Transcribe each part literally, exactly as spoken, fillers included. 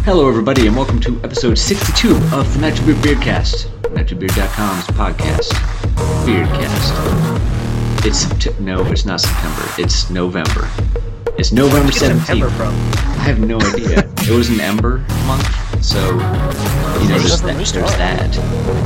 Hello, everybody, and welcome to episode sixty-two of the Not Too Beard Beardcast, not too beard dot com's podcast, Beardcast. It's Sept- no, it's not September. It's November. It's November seventeenth. I have no idea. It was an Ember month, so you know there's that. There's that.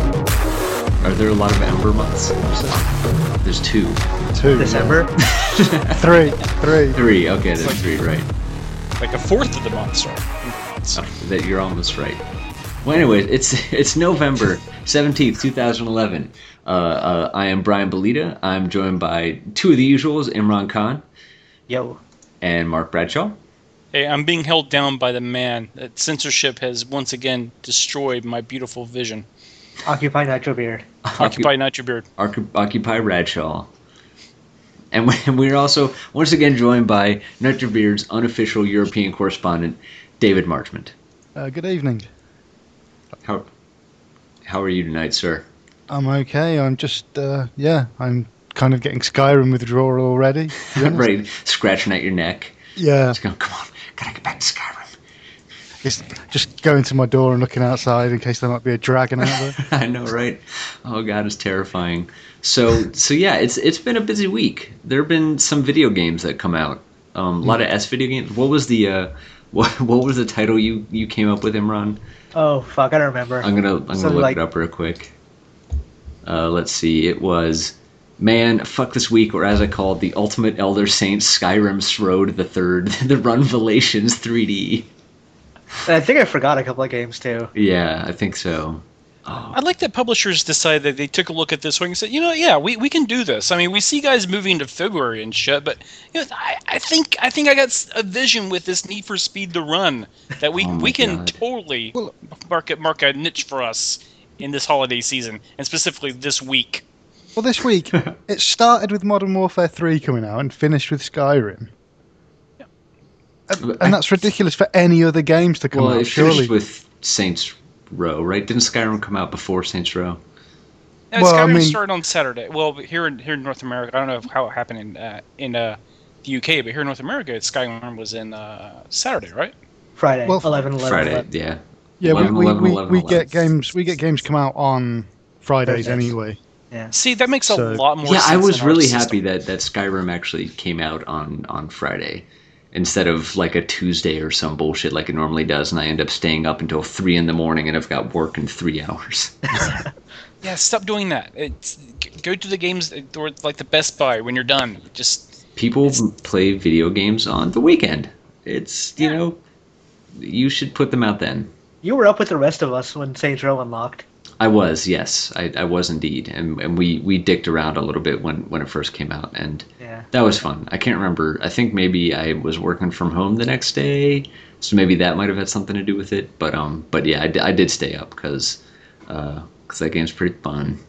Are there a lot of Ember months? There's two. Two. December? three. Three. Three. Okay, there's like, three, right. Like a fourth of the month, sorry. months. Oh, that you're almost right. Well, anyway, it's it's November seventeenth, twenty eleven. Uh, uh, I am Brian Belita. I'm joined by two of the usuals, Imran Khan. Yo. And Mark Bradshaw. Hey, I'm being held down by the man. That censorship has once again destroyed my beautiful vision. Occupy Nitro Beard. Occupy Nitro Beard. Occupy Bradshaw. And we're also, once again, joined by Nitro Beard's unofficial European correspondent, David Marchment. Uh, good evening. How how are you tonight, sir? I'm okay. I'm just, uh, yeah, I'm kind of getting Skyrim withdrawal already. Right, scratching at your neck. Yeah. Just going, come on, gotta get back to Skyrim. It's just going to my door and looking outside in case there might be a dragon out there. I know, right? Oh God, it's terrifying. So, so yeah, it's it's been a busy week. There have been some video games that come out. Um, a lot of S video games. What was the uh, what what was the title you, you came up with, Imran? Oh fuck, I don't remember. I'm gonna I'm gonna So, look like- it up real quick. Uh, let's see. It was Man, Fuck This Week, or as I call it, the Ultimate Elder Saints Skyrim Sroad the Third, the Runvelations three D. And I think I forgot a couple of games too. Yeah, I think so. Oh. I like that publishers decided that they took a look at this one and said, you know, yeah, we, we can do this. I mean, we see guys moving to February and shit, but you know, I, I think I think I got a vision with this Need for Speed to Run that we, Oh my we can God. totally Well- mark it, mark a niche for us in this holiday season, and specifically this week. Well, this week, it started with Modern Warfare three coming out and finished with Skyrim. Yeah. And, and that's ridiculous for any other games to come Well, out, it surely. finished with Saints Row, right? Didn't Skyrim come out before Saints Row? Uh, Well, I Skyrim mean- started on Saturday. Well, here in here in North America, I don't know how it happened in uh, in uh, the U K, but here in North America, Skyrim was in uh, Saturday, right? Friday. Well, eleven eleven. Friday, eleven. yeah. Yeah, we, eleven, we, eleven, we, eleven, we eleven. get games we get games come out on Fridays Thursdays. anyway. Yeah. See, that makes a So- lot more Yeah, sense. I was in our really system. happy that, that Skyrim actually came out on, on Friday instead of like a Tuesday or some bullshit like it normally does, and I end up staying up until three in the morning and I've got work in three hours. Yeah, stop doing that. It's, g- go to the games or like the Best Buy when you're done. Just People play video games on the weekend. It's, you Yeah. know, you should put them out then. You were up with the rest of us when Saints Row unlocked. I was, yes, I, I was indeed, and and we, we dicked around a little bit when, when it first came out, and Yeah. that was fun. I can't remember. I think maybe I was working from home the next day, so maybe that might have had something to do with it. But um, but yeah, I, d- I did stay up because uh, cause that game's pretty fun.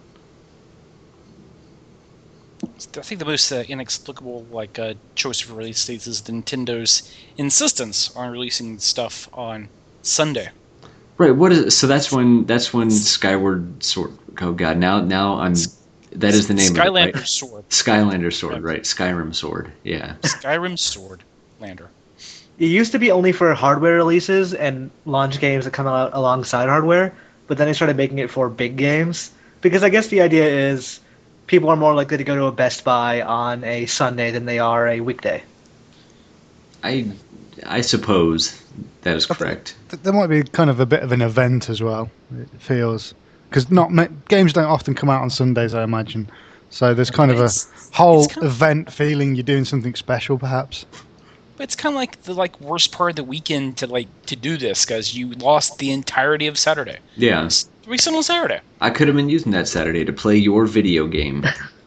I think the most uh, inexplicable like uh, choice of release dates is Nintendo's insistence on releasing stuff on Sunday. Right. What is it? So that's when that's when Skyward Sword. Oh God! Now now I'm. That is the name Skylander of it, right? Sword. Skylander Sword, Yeah. right? Skyrim Sword. Yeah. Skyrim Sword Lander. It used to be only for hardware releases and launch games that come out alongside hardware, but then they started making it for big games. Because I guess the idea is people are more likely to go to a Best Buy on a Sunday than they are a weekday. I I suppose that is correct. Th- There might be kind of a bit of an event as well. It feels because not ma- games don't often come out on Sundays, I imagine. So there's kind of a It's- whole it's kind of- event feeling. You're doing something special, perhaps. But it's kind of like the like worst part of the weekend to like to do this because you lost the entirety of Saturday. Yeah. It's released on Saturday. I could have been using that Saturday to play your video game.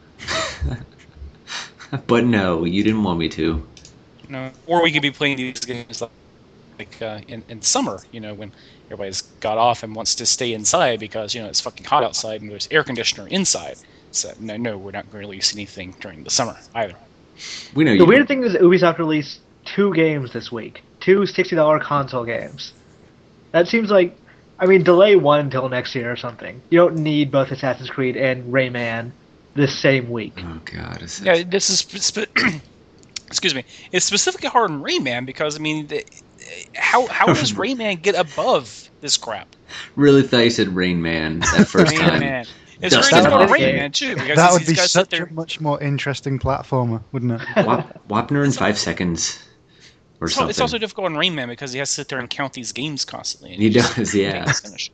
But no, you didn't want me to. You know, or we could be playing these games like, like uh, in in summer. You know, when everybody's got off and wants to stay inside because you know it's fucking hot outside and there's air conditioner inside. So no, no, we're not going to release anything during the summer either. We know The you. weird thing is Ubisoft released two games this week. Two sixty dollars console games. That seems like... I mean, delay one until next year or something. You don't need both Assassin's Creed and Rayman this same week. Oh God. Is Yeah, this is spe- excuse me. It's specifically hard on Rayman because I mean, the, how how does Rayman get above this crap? Really thought you said Rain Man that first Rain time. Man. It's Dust very it good on off. Rain Man too, because That he's, would he's be got to sit such there. a much more interesting platformer, wouldn't it? Wap- Wapner in five seconds, or It's, al- something. it's also difficult on Rain Man because he has to sit there and count these games constantly. And He just does, yeah. can't finish.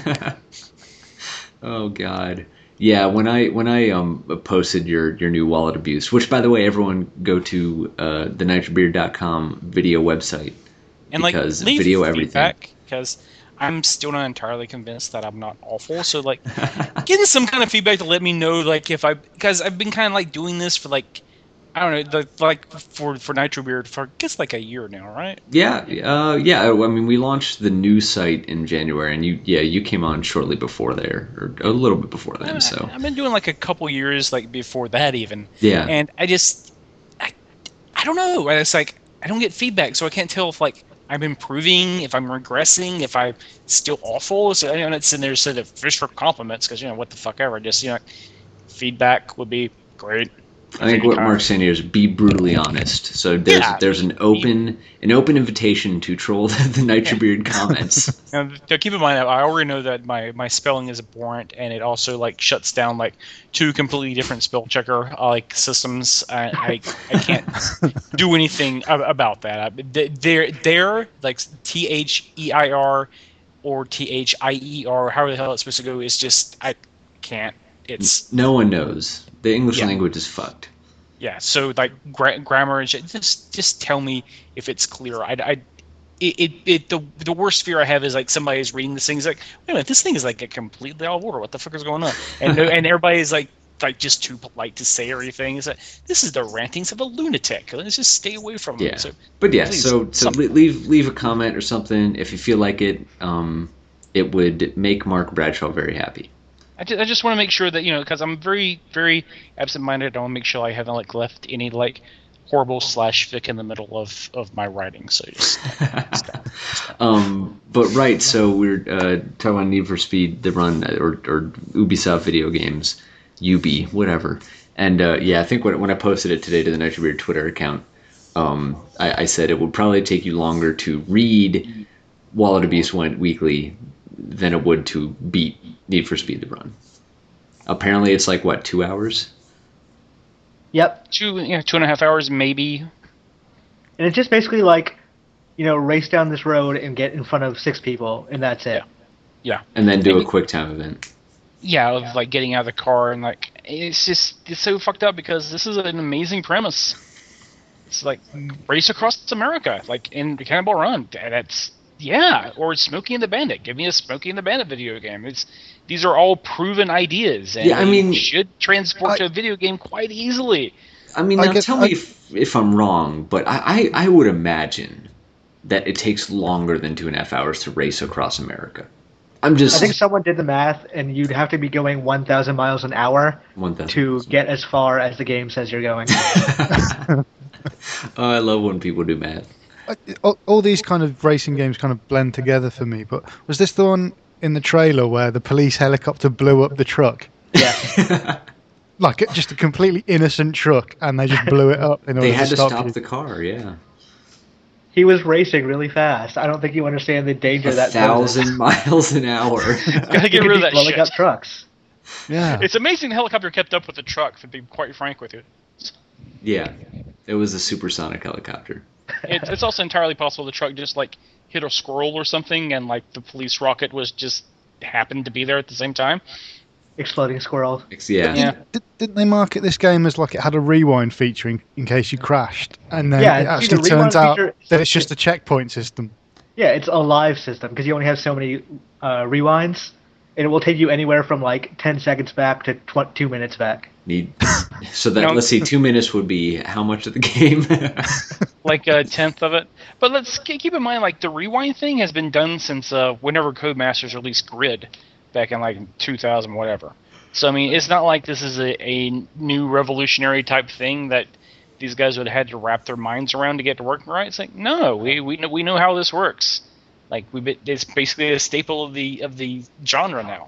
Oh God, yeah. When I when I um posted your your new wallet abuse, which by the way, everyone go to uh, the nitro beard dot com video website And like because leave video everything. feedback, because I'm still not entirely convinced that I'm not awful. So like, getting some kind of feedback to let me know like if I, because I've been kind of like doing this for like, I don't know, the, like for for Nitro Beard for I guess like a year now, right? Yeah, uh, yeah. I mean, we launched the new site in January, and you, yeah, you came on shortly before there, or a little bit before then. I, So I've been doing like a couple years like before that even. yeah, And I just, I, I don't know. It's like I don't get feedback, so I can't tell if like I'm improving, if I'm regressing, if I'm still awful. So I'm not sitting there sort of fish for compliments because you know what the fuck ever. Just you know, feedback would be great. I think what Mark's saying here is be brutally honest. So there's Yeah, there's an open an open invitation to troll the, the Nitro Beard comments. Now, now keep in mind that I already know that my, my spelling is abhorrent, and it also like shuts down like two completely different spell checker uh, like systems. I I, I can't do anything a- about that. I, they're they're like T H E I R or T H I E R, however the hell it's supposed to go. Is just I can't. It's No one knows. The English Yeah. language is fucked. yeah. So like gra- grammar and shit. Just just tell me if it's clear. I, I it, it, it the the worst fear I have is like somebody's reading this thing. It's like, wait a minute, this thing is like a completely out of order. What the fuck is going on? And no- and everybody's like like just too polite to say everything. It's like this is the rantings of a lunatic. Let's just stay away from Yeah. them. So But yeah, please, so so something. le- leave leave a comment or something if you feel like it. Um, it would make Mark Bradshaw very happy. I just, I just want to make sure that you know because I'm very very absent-minded. I want to make sure I haven't like left any like horrible slash fic in the middle of, of my writing. So just um, but right, so we're uh, talking about Need for Speed, the run, or, or Ubisoft video games, Ubi, whatever. And uh, yeah, I think when, when I posted it today to the Nitro Beard Twitter account, um, I, I said it would probably take you longer to read Wallet Abuse Went Weekly than it would to beat Need for Speed the run. Apparently, it's like what, two hours? Yep. two you know, two and a half hours maybe. And it's just basically like, you know, race down this road and get in front of six people, and that's it. Yeah. And then do And a you- quick time event. Yeah, of like getting out of the car and like it's just it's so fucked up because this is an amazing premise. It's like race across America, like in Cannonball Run. That's yeah, or Smokey and the Bandit. Give me a Smokey and the Bandit video game. It's these are all proven ideas, and Yeah, I they mean- should transport I- to a video game quite easily. I mean, I now guess- tell I- me if, if I'm wrong, but I, I, I would imagine that it takes longer than two and a half hours to race across America. I'm I just think someone did the math, and you'd have to be going one thousand miles an hour one thousand. to get as far as the game says you're going. Oh, I love when people do math. I- all, all these kind of racing games kind of blend together for me. But was this the one in the trailer where the police helicopter blew up the truck? Yeah. Like it- just a completely innocent truck, and they just blew it up in order They had to stop, stop you. the car. Yeah, He was racing really fast. I don't think you understand the danger a that thousand miles an hour. Gotta get rid of that blowing shit. up trucks. Yeah, It's amazing the helicopter kept up with the truck. To be quite frank with you, Yeah, it was a supersonic helicopter. it, it's also entirely possible the truck just like hit a squirrel or something, and like the police rocket was just happened to be there at the same time. Exploding squirrel. It's- Yeah. Yeah. Did, didn't they market this game as like it had a rewind feature in, in case you crashed? And then Yeah, it see, actually the rewind turns out feature- that it's just a checkpoint system. Yeah, it's a live system because you only have so many uh, rewinds, and it will take you anywhere from like ten seconds back to tw- two minutes back. Need so that No. let's see, two minutes would be how much of the game? Like a tenth of it. But let's ke- keep in mind, like the rewind thing has been done since uh, whenever Codemasters released Grid back in like two thousand, whatever. So I mean, it's not like this is a, a new revolutionary type thing that these guys would have had to wrap their minds around to get to work right. It's like no, we we know we know how this works. Like we be- it's basically a staple of the of the genre now.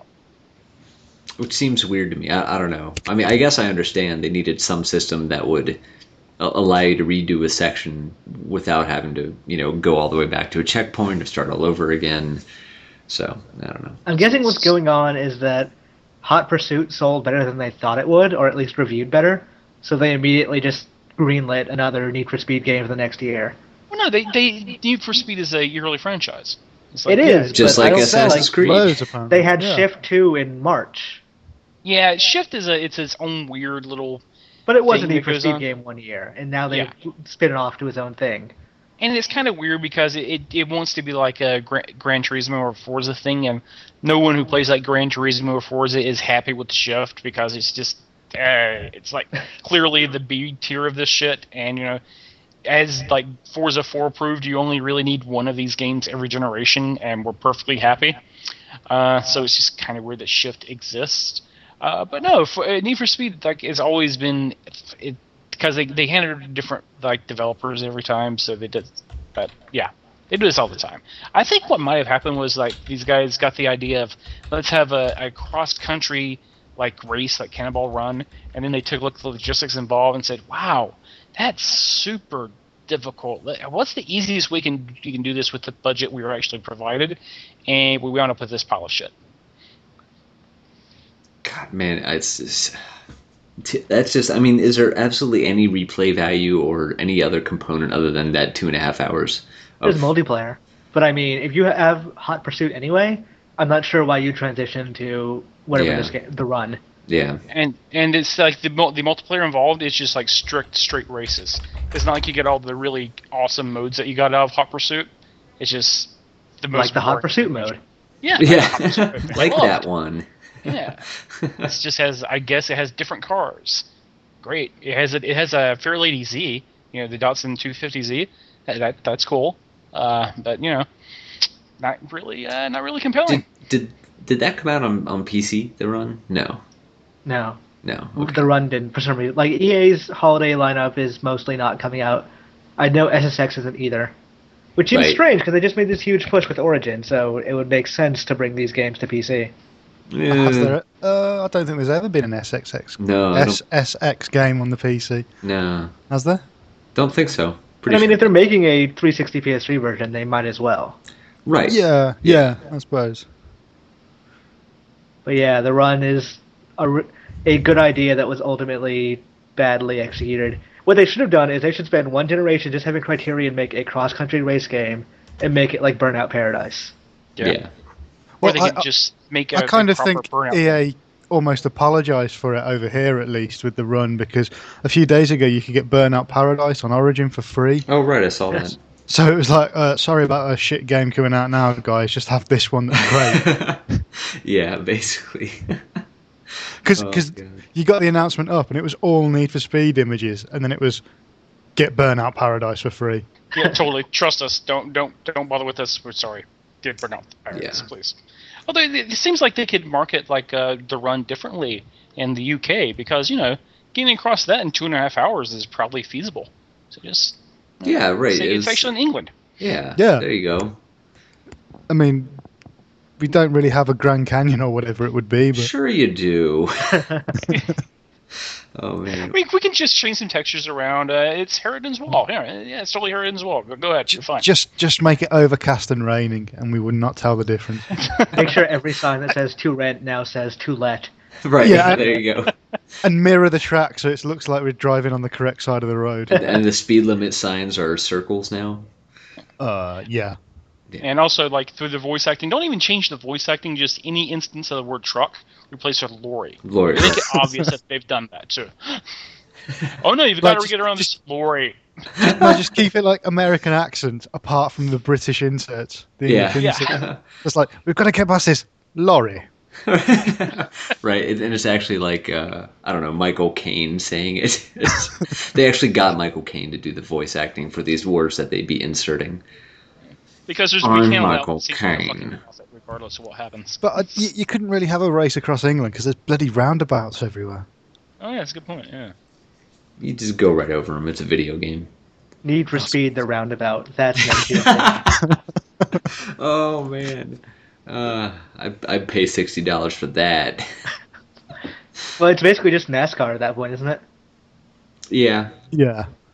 Which seems weird to me. I, I don't know. I mean, I guess I understand they needed some system that would a- allow you to redo a section without having to, you know, go all the way back to a checkpoint or start all over again. So I don't know. I'm guessing what's going on is that Hot Pursuit sold better than they thought it would, or at least reviewed better, so they immediately just greenlit another Need for Speed game for the next year. Well, no, they they Need for Speed is a yearly franchise. It's It is, Just but like I don't Assassin's like- Creed. Loads apparently. They had yeah. Shift two in March, Yeah, Shift is a it's its own weird little, but it was a Thing Need that for goes Speed on. game one year, and now they Yeah. spin it off to its own thing. and it's kind of weird because it, it, it wants to be like a Gran, Gran Turismo or Forza thing, and no one who plays like Gran Turismo or Forza is happy with Shift because it's just uh, it's like clearly the B tier of this shit, and you know. As like Forza four proved, you only really need one of these games every generation, and we're perfectly happy. Uh, so it's just kind of weird that Shift exists. Uh, but no, for, uh, Need for Speed like has always been it because they they handle it to different like developers every time, so they did. But yeah, they do this all the time. I think what might have happened was like these guys got the idea of let's have a, a cross country like race like Cannonball Run, and then they took a look at the logistics involved and said, wow. That's super difficult. What's the easiest way can you can do this with the budget we were actually provided? And we wound up with this pile of shit. God, man, it's, it's t- that's just. I mean, is there absolutely any replay value or any other component other than that two and a half hours? There's Of, multiplayer, but I mean, if you have Hot Pursuit anyway, I'm not sure why you transition to whatever Yeah. this game, the Run. yeah, And and it's like the mul- the multiplayer involved is just like strict straight races. It's not like you get all the really awesome modes that you got out of Hot Pursuit. It's just the most Like the Hot boring Pursuit combination. mode. Yeah, yeah, like Loved. that one. Yeah, it just has. I guess it has different cars. Great. It has a, it has a Fairlady Z. You know the Datsun two fifty Z. That, that that's cool. Uh, but you know, not really. Uh, not really compelling. Did did did that come out on, on P C? The Run? No, No, no. Okay. the Run didn't for some reason. Like E A's holiday lineup is mostly not coming out. I know S S X isn't either, which seems Right. strange because they just made this huge push with Origin, so it would make sense to bring these games to P C. Has Eh, there, uh, I don't think there's ever been an S X X no, I S don't, S X game on the P C. no, Has there? don't think so. But Pretty I mean, sure. if they're making a three sixty P S three version, they might as well. Right. Yeah, yeah, I suppose. But yeah, the Run is a, r- a good idea that was ultimately badly executed. What they should have done is they should spend one generation just having Criterion make a cross-country race game and make it like Burnout Paradise. Yeah. yeah. Or Well, they I- could just make a I kind a of proper think burnout. E A almost apologised for it over here, at least with the Run, because a few days ago you could get Burnout Paradise on Origin for free. Oh, right. I saw Yes. So it was like, uh, sorry about a shit game coming out now, guys. Just have this one that's great. that. Yeah, basically. Because Oh, God. you got the announcement up and it was all Need for Speed images, and then it was get Burnout Paradise for free. Yeah, totally. Trust us. Don't don't don't bother with us. We're sorry. Did burn out the pirates, Yeah. please. Although it, it seems like they could market like uh, the Run differently in the U K because you know getting across that in two and a half hours is probably feasible. So just Yeah, right. say it's it's- actually in England. Yeah. Yeah. There you go. I mean, we don't really have a Grand Canyon or whatever it would be, but Sure you do. Oh, I man. mean, we can just change some textures around. Uh, it's Harridan's Wall. Yeah, yeah, it's totally Harridan's Wall. Go, go ahead. You're fine. just just make it overcast and raining, and we would not tell the difference. Make sure every sign that says to rent now says to let. Right. Yeah, I- There you go. And mirror the track so it looks like we're driving on the correct side of the road. And the speed limit signs are circles now. Uh, yeah. And also, like, through the voice acting, don't even change the voice acting, just any instance of the word truck, replace it with lorry. Lord. Make it obvious that they've done that, too. Oh, no, you've got Like, to get around just- this lorry. No, just keep it like American accent, apart from the British inserts. The Yeah. English Yeah. insert. It's like, we've got to get past this lorry. Right, and and it's actually like uh, I don't know, Michael Caine saying it. It's- they actually got Michael Caine to do the voice acting for these words that they'd be inserting. Because there's I'm we can't Michael allow seats on the fucking Caine. house, regardless of what happens. But uh, you, you couldn't really have a race across England because there's bloody roundabouts everywhere. Oh, yeah, that's a good point, yeah. You just go right over them. It's a video game. Need for Speed the roundabout. That's next year's thing. Oh man, uh, I I'd pay sixty dollars for that. Well, it's basically just NASCAR at that point, isn't it? Yeah, Yeah.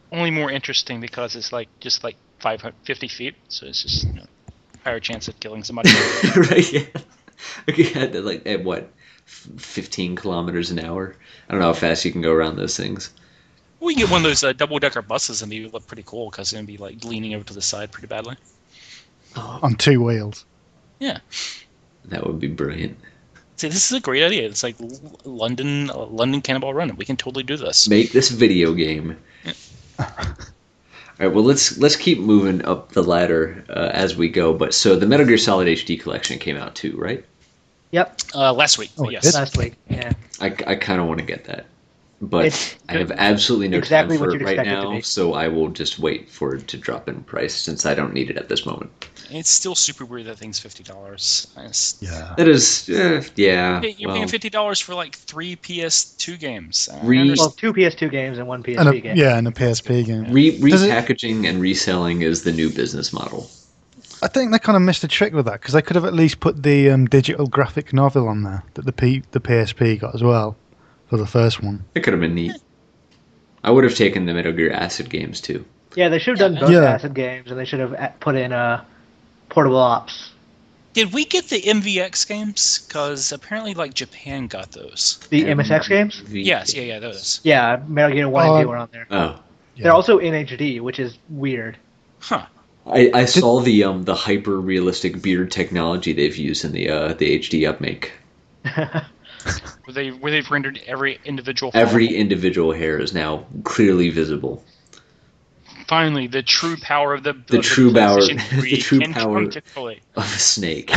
only more interesting because it's like just like five hundred fifty feet, so it's just you know, higher chance of killing somebody. Right? Yeah. Okay, at, like at what, fifteen kilometers an hour? I don't know how fast you can go around those things. We can get one of those uh, double-decker buses and they look pretty cool because it's gonna be like leaning over to the side pretty badly. On two wheels. Yeah. That would be brilliant. See, this is a great idea. It's like London, uh, London Cannonball Run. We can totally do this. Make this video game. Yeah. All right. Well, let's let's keep moving up the ladder uh, as we go. But so the Metal Gear Solid H D collection came out too, right? Yep, Uh, last week, Oh, but it yes. did? last week. Yeah. I, I kind of want to get that, but It's I have absolutely no exactly time for what it you'd right expect it to now. be. So I will just wait for it to drop in price since I don't need it at this moment. It's still super weird that thing's fifty dollars. Yeah. That is, uh, yeah. You're well, paying fifty dollars for like three P S two games. I Re- understand. Well, two P S two games and one P S And P a, game. yeah, and a P S P game. re- Does it- repackaging and reselling is the new business model. I think they kind of missed a trick with that because they could have at least put the um, digital graphic novel on there that the P the P S P got as well for the first one. It could have been neat. I would have taken the Metal Gear Acid games too. Yeah, they should have done both Yeah. acid games, and they should have a- put in uh, portable ops. Did we get the M V X games? Because apparently, like Japan got those. The M S X games. V- Yes, yeah, yeah, those. Yeah, Metal Gear one Oh, and two are on there. Oh, They're also in H D, which is weird. Huh. I, I saw the um the hyper realistic beard technology they've used in the uh the H D upmake. Where they where they've rendered every individual. Every follicle. individual hair is now clearly visible. Finally, the true power of the The of true power- PlayStation three the true can power- come to play. Of a snake.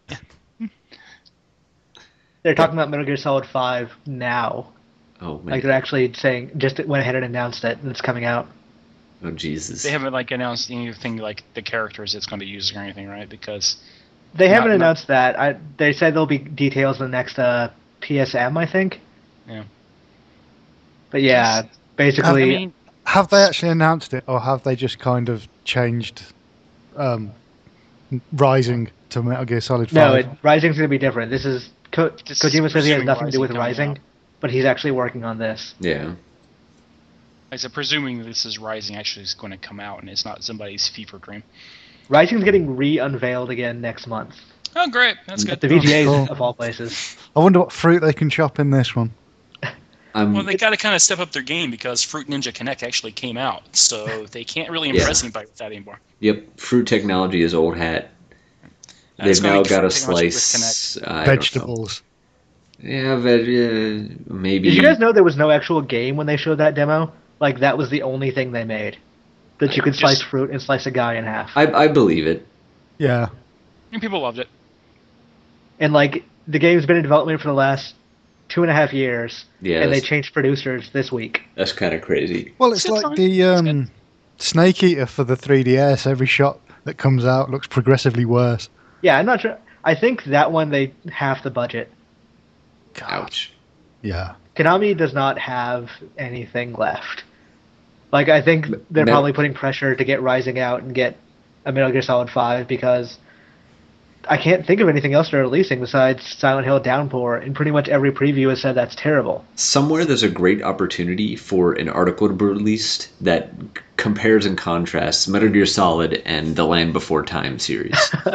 They're talking about Metal Gear Solid five now. Oh man. Like they're actually saying, just went ahead and announced it, and it's coming out. Oh Jesus. They haven't like announced anything like the characters it's going to be using or anything, right? Because They Not- haven't not- announced that. I, they said there'll be details in the next uh, P S M, I think. Yeah. But yeah, I basically, mean, Have they actually announced it, or have they just kind of changed um, Rising to Metal Gear Solid no, five? it, Rising's going to be different. This is Ko- This Kojima is says he has presuming nothing to do with Rising coming Rising, but he's actually working on this. Yeah. I said, presuming this is Rising actually is going to come out and it's not somebody's fever dream. Rising's getting re-unveiled again next month Oh, great. That's at good. the V G As cool. of all places. I wonder what fruit they can chop in this one. I'm Well, they got to kind of step up their game because Fruit Ninja Connect actually came out, so they can't really Yeah. impress anybody with that anymore. Yep, fruit technology is old hat. Uh, it's They've gonna now be got a fruit technology with slice. Kinect. I don't know. Vegetables. Yeah, veg, uh, maybe. Did you guys know there was no actual game when they showed that demo? Like, that was the only thing they made. That you could Just- slice fruit and slice a guy in half. I, I believe it. Yeah. And people loved it. And, like, the game's been in development for the last two and a half years, Yeah, and they that's, changed producers this week. that's kind of crazy. Well, it's It's like fine. the It's um, Snake Eater for the three D S. Every shot that comes out looks progressively worse. Yeah, I'm not sure. I think that one, they half the budget. Ouch. Yeah. Konami does not have anything left. Like, I think they're Me- probably putting pressure to get Rising out and get a Metal Gear Solid five because I can't think of anything else they're releasing besides Silent Hill Downpour, and pretty much every preview has said that's terrible. Somewhere there's a great opportunity for an article to be released that c- compares and contrasts Metal Gear Solid and the Land Before Time series.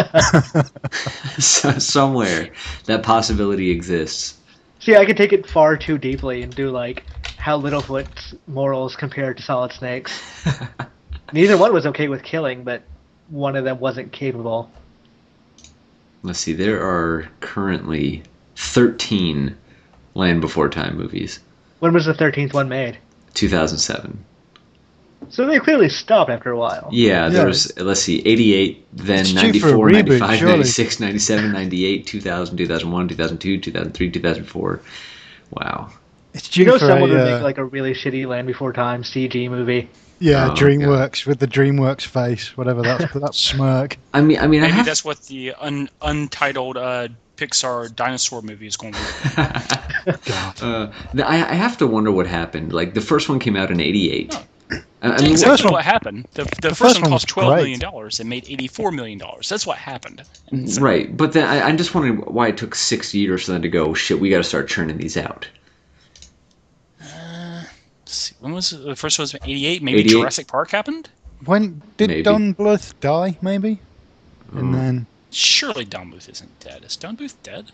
So, somewhere that possibility exists. See, I could take it far too deeply and do, like, how Littlefoot's morals compared to Solid Snake's. Neither one was okay with killing, but one of them wasn't capable. Let's see, there are currently thirteen Land Before Time movies. When was the thirteenth one made? two thousand seven. So they clearly stopped after a while. Yeah, Yeah. there was, let's see, eighty-eight, then It's due for a ninety-four, reboot, ninety-five, surely. ninety-six, ninety-seven, ninety-eight, two thousand, two thousand one, two thousand two, two thousand three, two thousand four. Wow. It's due You know for someone a, would uh, make, like, a really shitty Land Before Time C G movie. yeah, Oh, DreamWorks with the DreamWorks face, whatever that's that smirk. I mean, I mean, I Maybe have that's what the un- untitled uh, Pixar dinosaur movie is going to be. God. uh, the- I, I have to wonder what happened. Like the first one came out in eighty-eight. Oh. I, I That's mean, first exactly one- what happened. The, the, the first, first one one was cost twelve great. million dollars and made eighty-four million dollars. That's what happened. And so- right, but then I, I'm just wondering why it took six years for them to go. Shit, we got to start churning these out. see, when was it? The first one was eighty-eight. Maybe eighty-eight. Jurassic Park happened. When did Maybe. Don Bluth die? Maybe, Mm. and then Surely Don Bluth isn't dead. Is Don Bluth dead?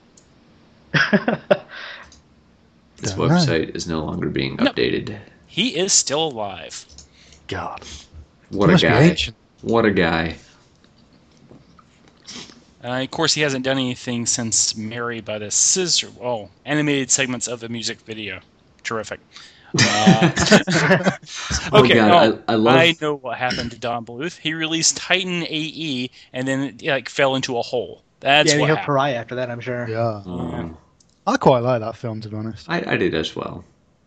This Don't know. website is no longer being No. updated. He is still alive. God, What he a must be guy! ancient. What a guy! Uh, of course, he hasn't done anything since Mary by the Scissor. Oh, animated segments of the music video. Terrific. Uh, Oh okay, God, no, I, I love. I know what happened to Don Bluth. He released Titan A E and then it, like fell into a hole. That's yeah, he what had happened. Pariah after that, I'm sure. Yeah, Um, I quite like that film, to be honest. I, I did as well.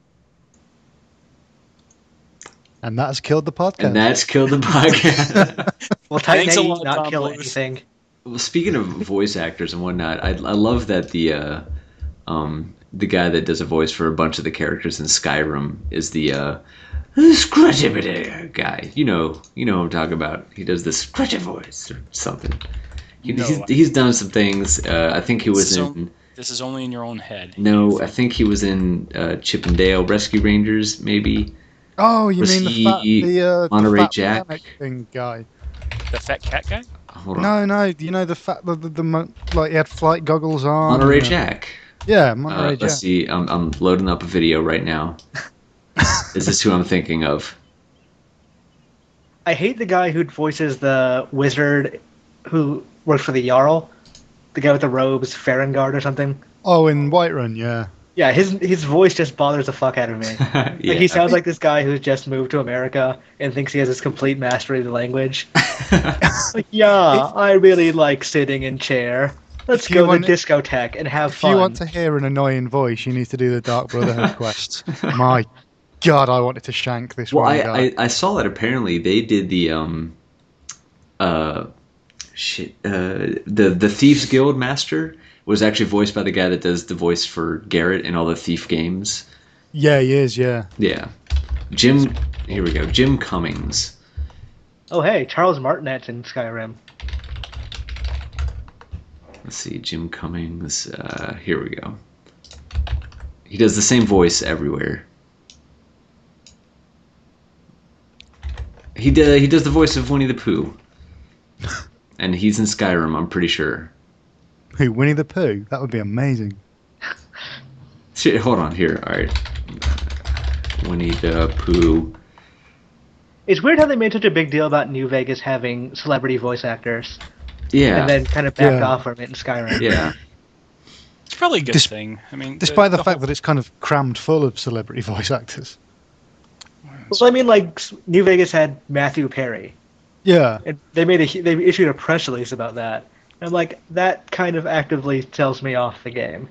And that has killed the podcast. And that's killed the podcast. Well, Titan Thanks a A E lot, not Tom kill Bluth. anything. Well, speaking of voice actors and whatnot, I, I love that the uh, um, the guy that does a voice for a bunch of the characters in Skyrim is the uh, scratchy guy. You know, you know what I'm talking about. He does this scratchy voice or something. He, No, he's, I- he's done some things. Uh, I think he was So- in. This is only in your own head. No, I think he was in uh, Chip and Dale Rescue Rangers, maybe. Oh, you Was mean the he fat, the, uh, Monterey the fat Jack? mechanic thing guy? The fat cat guy? Hold on. No, no, you know the fat, the, the, the mo- like he had flight goggles on. Monterey and, uh, Jack. Yeah, Monterey Uh, Jack. let's see. I'm, I'm loading up a video right now. Is this who I'm thinking of? I hate the guy who voices the wizard who works for the Jarl. The guy with the robes, Farengard or something. Oh, in Whiterun, yeah. Yeah, his his voice just bothers the fuck out of me. yeah. Like he sounds like this guy who's just moved to America and thinks he has this complete mastery of the language. Like, yeah, I really like sitting in chair. Let's If you go to want- the discotheque and have If fun. you want to hear an annoying voice, you need to do the Dark Brotherhood quests. My God, I wanted to shank this Well, one I, guy. I I saw that apparently they did the um uh shit uh the the Thieves Guild Master was actually voiced by the guy that does the voice for Garrett in all the Thief games. Yeah, he is. Yeah. Yeah, Jim. Here we go. Jim Cummings. Oh hey, Charles Martinet's in Skyrim. Let's see, Jim Cummings. Uh, here we go. He does the same voice everywhere. He did. He does the voice of Winnie the Pooh, and he's in Skyrim. I'm pretty sure. Who, Winnie the Pooh? That would be amazing. Shit, hold on here. All right, Winnie the Pooh. It's weird how they made such a big deal about New Vegas having celebrity voice actors, Yeah, and then kind of backed Yeah. off from it in Skyrim. yeah. It's probably a good Dis- thing. I mean, Despite the, whole- fact that it's kind of crammed full of celebrity voice actors. Well, I mean, like New Vegas had Matthew Perry, Yeah. and they made a they issued a press release about that. And I'm like, that kind of actively tells me off the game.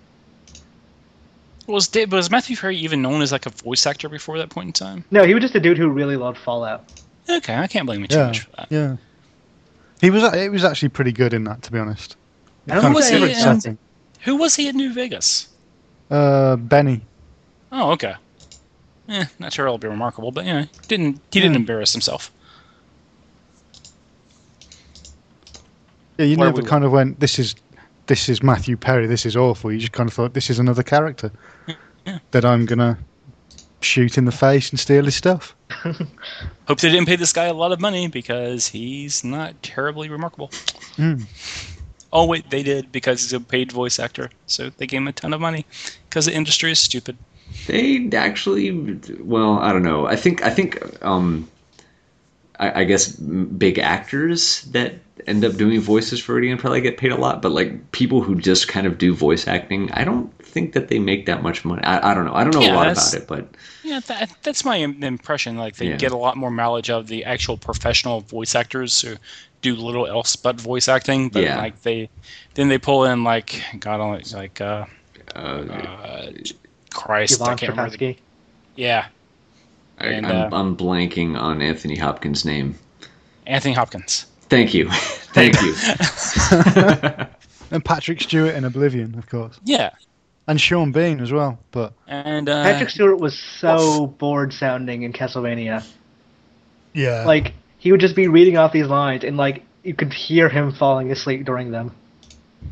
was Dave, was Matthew Perry even known as like a voice actor before that point in time? No, he was just a dude who really loved Fallout. Okay, I can't blame him too Yeah. much for that. Yeah. He was. It was actually pretty good in that, to be honest. I don't Kind of was he different in- setting. Who was he in New Vegas? Uh, Benny. Oh, okay. Eh, not sure it'll be remarkable, but yeah, didn't he didn't Hmm. embarrass himself. Yeah, you Where never we- kind of went, this is this is Matthew Perry, this is awful. You just kind of thought, this is another character Yeah. that I'm going to shoot in the face and steal his stuff. Hope they didn't pay this guy a lot of money because he's not terribly remarkable. Mm. Oh wait, they did because he's a paid voice actor, so they gave him a ton of money because the industry is stupid. They actually, well, I don't know. I think I think um, I, I guess m- big actors that end up doing voices for Iridium probably get paid a lot, but like people who just kind of do voice acting, I don't think that they make that much money. I, I don't know. I don't know Yeah, a lot that's- about it, but Yeah, that, that's my im- impression. Like they Yeah. get a lot more mileage out of the actual professional voice actors who do little else but voice acting. But Yeah. like they, then they pull in like God only like uh, uh, uh Christ, I Yvonne can't remember. The, Strahovski. yeah, I, and, I'm, uh, I'm blanking on Anthony Hopkins' name. Anthony Hopkins. Thank you, thank you. And Patrick Stewart in Oblivion, of course. Yeah, And Sean Bean as well. But and uh, Patrick Stewart was so bored sounding in Castlevania. yeah. Like he would just be reading off these lines, and like you could hear him falling asleep during them.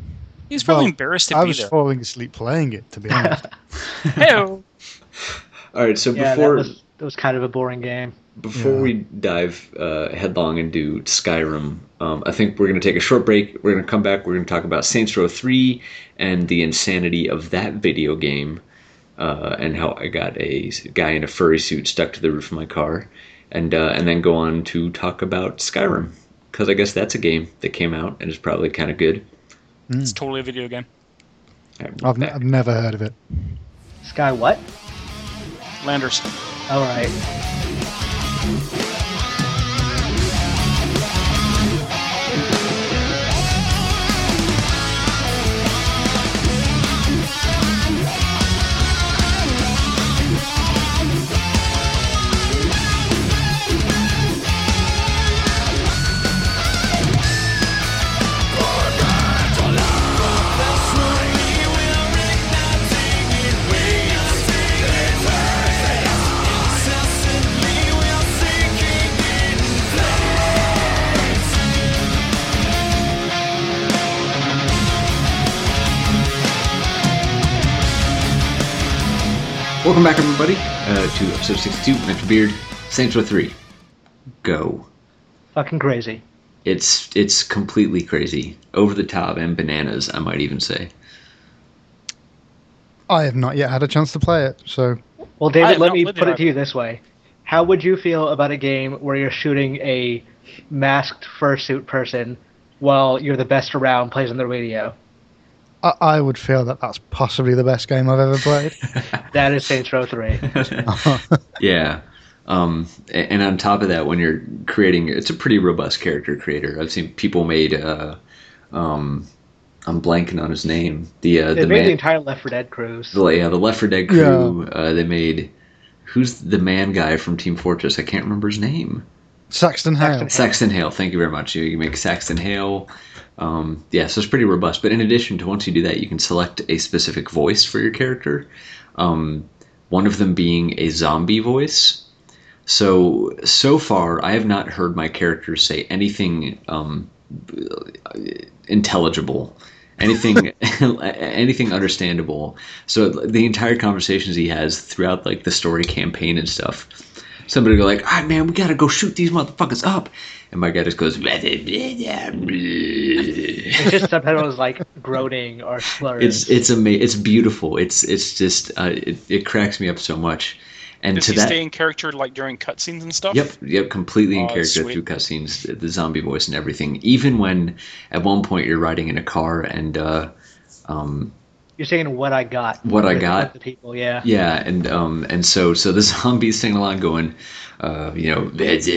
he's probably Well, embarrassed to I be was there. falling asleep playing it, to be honest. Hey-o. All right, so Yeah, before that was that was kind of a boring game. before Yeah. we dive uh, headlong into Skyrim, um, I think we're going to take a short break. We're going to come back. We're going to talk about Saints Row three and the insanity of that video game, uh, and how I got a guy in a furry suit stuck to the roof of my car, and uh, and then go on to talk about Skyrim, because I guess that's a game that came out and is probably kind of good. It's totally a video game. All right, we'll I've, be n- back. I've never heard of it. Sky what? Landers. All right. Welcome back, everybody, uh, to episode sixty-two. Mister Beard, Saints Row three. Go. Fucking crazy. It's it's completely crazy, over the top, and bananas. I might even say. I have not yet had a chance to play it, so Well, I David, have let not me lived put it it to you this way: how would you feel about a game where you're shooting a masked fursuit person while you're the best around plays on the radio? I, I would feel that that's possibly the best game I've ever played. That is Saints Row three. Yeah. Um, a- and on top of that, when you're creating, it's a pretty robust character creator. I've seen people made. Uh, um, I'm blanking on his name. The uh, They the made man, the entire Left four Dead crews. the, yeah, the Left four Dead crew. Uh, they made. Who's the man guy from Team Fortress? I can't remember his name. Saxton Hale. Saxton Saxton Hale. Thank you very much. You, you make Saxton Hale. Um, yeah, so it's pretty robust. But in addition to once you do that, you can select a specific voice for your character. Um, one of them being a zombie voice. So so far, I have not heard my character say anything um, intelligible, anything anything understandable. So the entire conversations he has throughout like the story campaign and stuff. Somebody go like, ah, man, we gotta go shoot these motherfuckers up. And my guy just goes, It's just subtitles like groaning or slurs. it's it's ama- it's beautiful. It's it's just uh, it, it cracks me up so much. And Does to he that, stay in character like during cutscenes and stuff? yep, yep, completely in Oh, character sweet. through cutscenes, the, the zombie voice and everything. Even when at one point you're riding in a car and uh, um, You're saying what I got. What I with- got? with the people, yeah. yeah, and um, and so so the zombies sing along, going, uh, you know,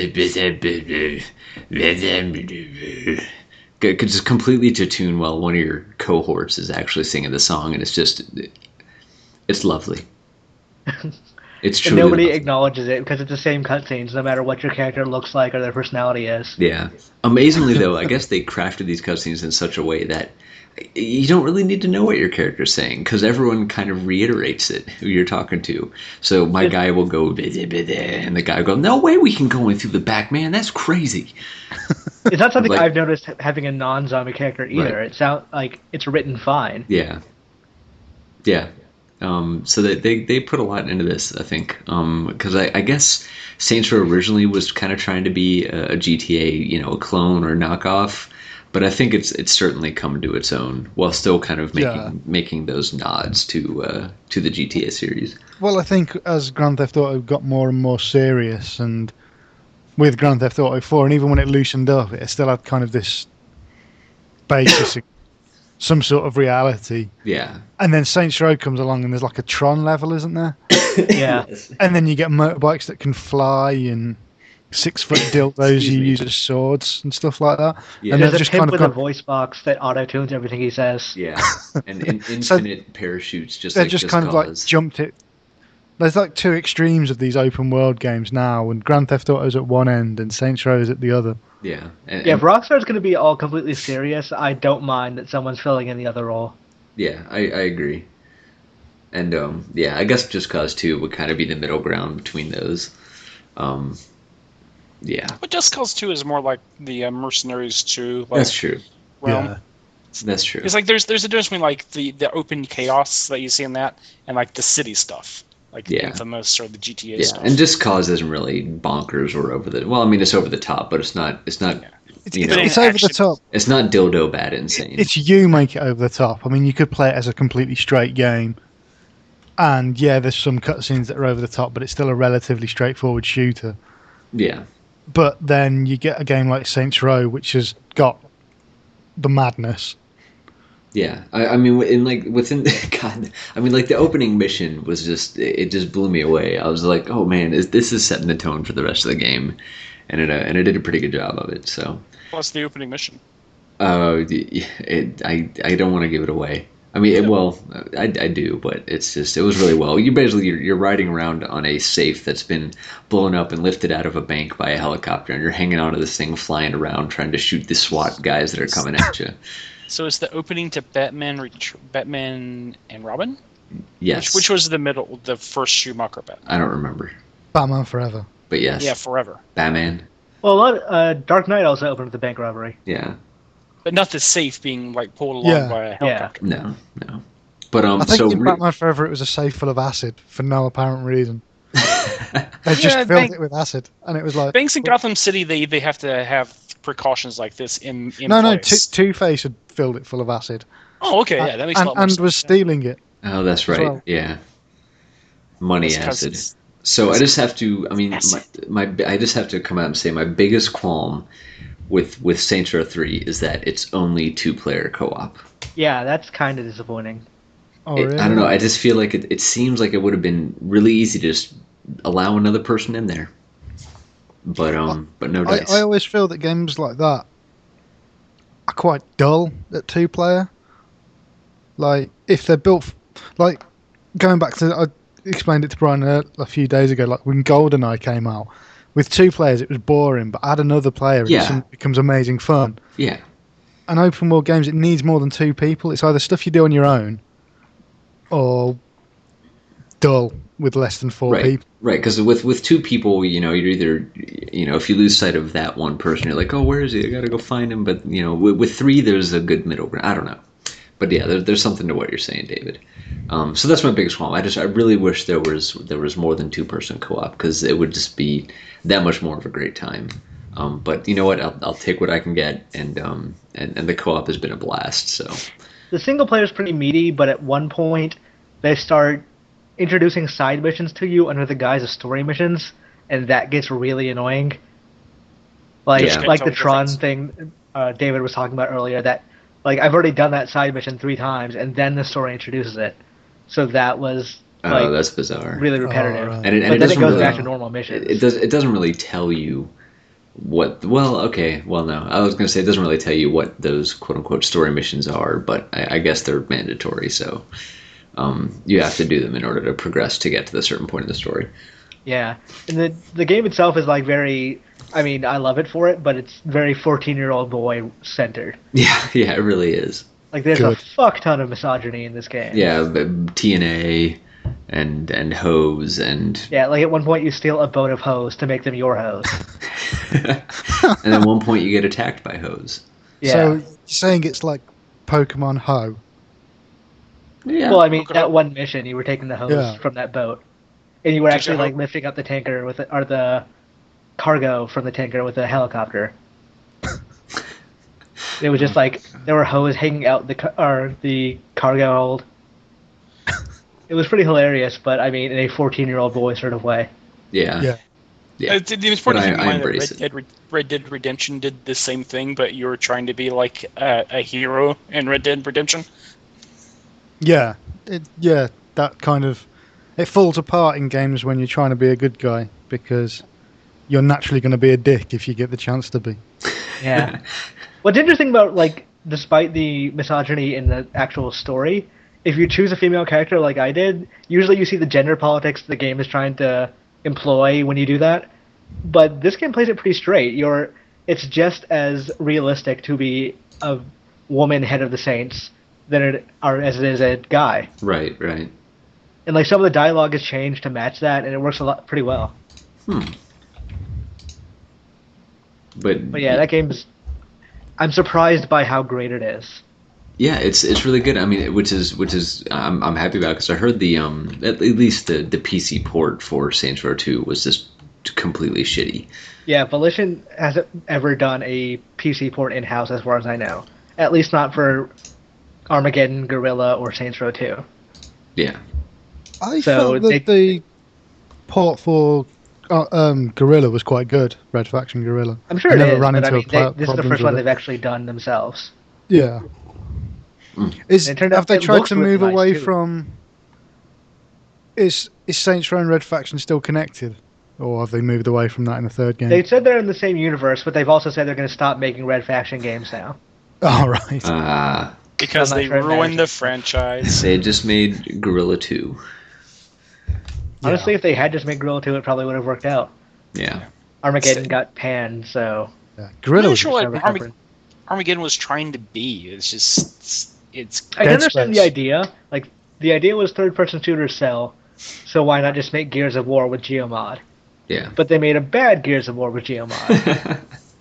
could just completely to tune while one of your cohorts is actually singing the song, and it's just, it's lovely. It's And truly nobody lovely. acknowledges it because it's the same cutscenes, no matter what your character looks like or their personality is. Yeah. Amazingly, though, I guess they crafted these cutscenes in such a way that you don't really need to know what your character's saying because everyone kind of reiterates it, who you're talking to. So my It- guy will go, and the guy will go, no way we can go in through the back, man. That's crazy. It's not something Like- I've noticed having a non-zombie character either. Right. It sounds like it's written fine. Yeah. Yeah. Um, so they, they, they put a lot into this, I think, because I, I guess Saints Row originally was kind of trying to be a, a G T A, you know, a clone or knockoff, but I think it's it's certainly come to its own while still kind of making Yeah. making those nods to uh, to the G T A series. Well, I think as Grand Theft Auto got more and more serious, and with Grand Theft Auto four, and even when it loosened up, it still had kind of this basis, of some sort of reality. Yeah. And then Saints Row comes along, and there's like a Tron level, isn't there? Yeah. And then you get motorbikes that can fly, and six foot dildos Excuse you me. use as swords and stuff like that. Yeah. And There's they've a just pimp kind of with a got, voice box that auto-tunes everything he says. Yeah. And, and infinite parachutes, just they've like just Just kind of like Cause. jumped it. There's like two extremes of these open world games now, and Grand Theft Auto's at one end and Saints Row is at the other. Yeah. And, Yeah, and- if Rockstar's going to be all completely serious, I don't mind that someone's filling in the other role. Yeah, I, I agree. And um, yeah, I guess Just Cause two would kind of be the middle ground between those. Um, yeah, But Just Cause two is more like the uh, Mercenaries two like, that's true. realm. Yeah. That's true. It's like there's there's a difference between like the, the open chaos that you see in that and like the city stuff. like Yeah. Infamous or the G T A Yeah, stuff. and Just Cause isn't really bonkers or over the. Well, I mean, it's over the top, but it's not. It's not. Yeah. It's, You it's, know, it's over actually- the top. It's not dildo bad insane. It's you make it over the top. I mean, you could play it as a completely straight game, and yeah, there's some cutscenes that are over the top, but it's still a relatively straightforward shooter. Yeah, But then you get a game like Saints Row, which has got the madness. yeah. I, I mean, in like within God, I mean, like the opening mission was just it just blew me away. I was like, oh man, is this is setting the tone for the rest of the game, and it uh, and it did a pretty good job of it. So, Plus the opening mission. uh, it, I I don't want to give it away. I mean, it, well, I, I do, but it's just it was really well. You basically you're, you're riding around on a safe that's been blown up and lifted out of a bank by a helicopter, and you're hanging onto this thing, flying around, trying to shoot the SWAT guys that are coming at you. So it's the opening to Batman, Ret- Batman and Robin. Yes, Which, which was the middle, the first Schumacher Batman. I don't remember, Batman Forever. but yes, Yeah, forever. Batman. Well, a lot, uh, Dark Knight also opened with a bank robbery. Yeah, But not the safe being like pulled along Yeah. by a helicopter. no, no. But um, I think so in re- Batman Forever it was a safe full of acid for no apparent reason. They just Yeah, filled Bank- it with acid, and it was like Banks in Gotham City, they, they have to have precautions like this in, in no, no. place. Two Face had filled it full of acid, Oh, okay, yeah, that makes and, a lot more and sense. was stealing it. oh, that's right. well. Yeah, money That's 'cause acid. it's- So I just have to. I mean, my, Acid. my I just have to come out and say my biggest qualm with with Saints Row three is that it's only two player co op. Yeah, that's kind of disappointing. Oh, It- really? I don't know. I just feel like it, it seems like it would have been really easy to just allow another person in there, but um, but no I, dice. I always feel that games like that are quite dull at two player. Like if they're built, f- like going back to I explained it to Brian a, a few days ago. Like when GoldenEye came out, with two players it was boring, but add another player, and Yeah. it some- becomes amazing fun. yeah, And open world games, it needs more than two people. It's either stuff you do on your own, or dull with less than four right, people. right. Because with with two people, you know, you're either, you know, if you lose sight of that one person, you're like, oh, where is he? I gotta go find him. But you know, with, with three, there's a good middle ground. I don't know. But yeah, there, there's something to what you're saying, David. Um, so that's my biggest qualm. I just I really wish there was there was more than two person co op because it would just be that much more of a great time. Um, but you know what? I'll, I'll take what I can get, and um and, and the co op has been a blast. So The single player is pretty meaty, but at one point they start introducing side missions to you under the guise of story missions, and that gets really annoying. Like Yeah. like the Totally Tron different. thing uh, David was talking about earlier. That like I've already done that side mission three times, and then the story introduces it. So that was oh, like that's bizarre. really repetitive. Oh, right. And it, and But it then it doesn't goes really, back to normal missions. It, it does. It doesn't really tell you what. Well, okay. Well, no. I was going to say it doesn't really tell you what those quote unquote story missions are, but I, I guess they're mandatory. So um, you have to do them in order to progress to get to the certain point of the story. Yeah, and the the game itself is like very. I mean, I love it for it, but it's very fourteen-year-old boy centered. Yeah, yeah, it really is. Like there's Good. a fuck ton of misogyny in this game. Yeah, but T N A and and hose and Yeah, like at one point you steal a boat of hose to make them your hose. and at one point you get attacked by hose. Yeah. So you're saying it's like Pokemon Ho? Yeah. Well, I mean, Okay. that one mission, you were taking the hose Yeah. from that boat, and you were Did you actually ho- like lifting up the tanker with the, or the cargo from the tanker with a helicopter. It was just like there were hose hanging out the ca- or the cargo hold. It was pretty hilarious, but I mean, in a fourteen-year-old boy sort of way. yeah. Yeah. Yeah. It's, it's important But to keep I- in I mind that embrace Red it. Dead, Red, Red Dead Redemption did the same thing, but you were trying to be like a, a hero in Red Dead Redemption. Yeah, it, yeah, that kind of it falls apart in games when you're trying to be a good guy because you're naturally going to be a dick if you get the chance to be. Yeah. What's interesting about like, despite the misogyny in the actual story, if you choose a female character like I did, usually you see the gender politics the game is trying to employ when you do that. But this game plays it pretty straight. You're, it's just as realistic to be a woman head of the Saints than it are as it is a guy. Right. Right. And like some of the dialogue is changed to match that, and it works a lot pretty well. Hmm. But But yeah, that game's. I'm surprised by how great it is. Yeah, it's it's really good. I mean, which is which is I'm I'm happy about because I heard the um at, at least the the P C port for Saints Row two was just completely shitty. Yeah, Volition hasn't ever done a P C port in house, as far as I know. At least not for Armageddon, Guerrilla, or Saints Row two. Yeah. I So felt that they- the port for uh, um, Guerrilla was quite good. Red Faction Guerrilla. I'm sure I it never is, ran but I into a mean, they, pla- this is the problems first one with they've it. actually done themselves. Yeah. Is It turned have out- they it tried looks to really move nice, away too. from? Is is Saints Row and Red Faction still connected, or have they moved away from that in the third game? They said they're in the same universe, but they've also said they're going to stop making Red Faction games now. Oh right. Uh, Because I'm not they sure it ruined the matters. franchise. they just made Gorilla two. Honestly, if they had just made Guerrilla two, it probably would have worked out. Yeah. Armageddon So- got panned, so yeah. Guerrilla I'm not was sure what never Armag- happened. Armageddon was trying to be. It's just it's I can Dead understand Space. the idea. Like, the idea was third-person shooters sell, so why not just make Gears of War with Geomod? Yeah. But they made a bad Gears of War with Geomod.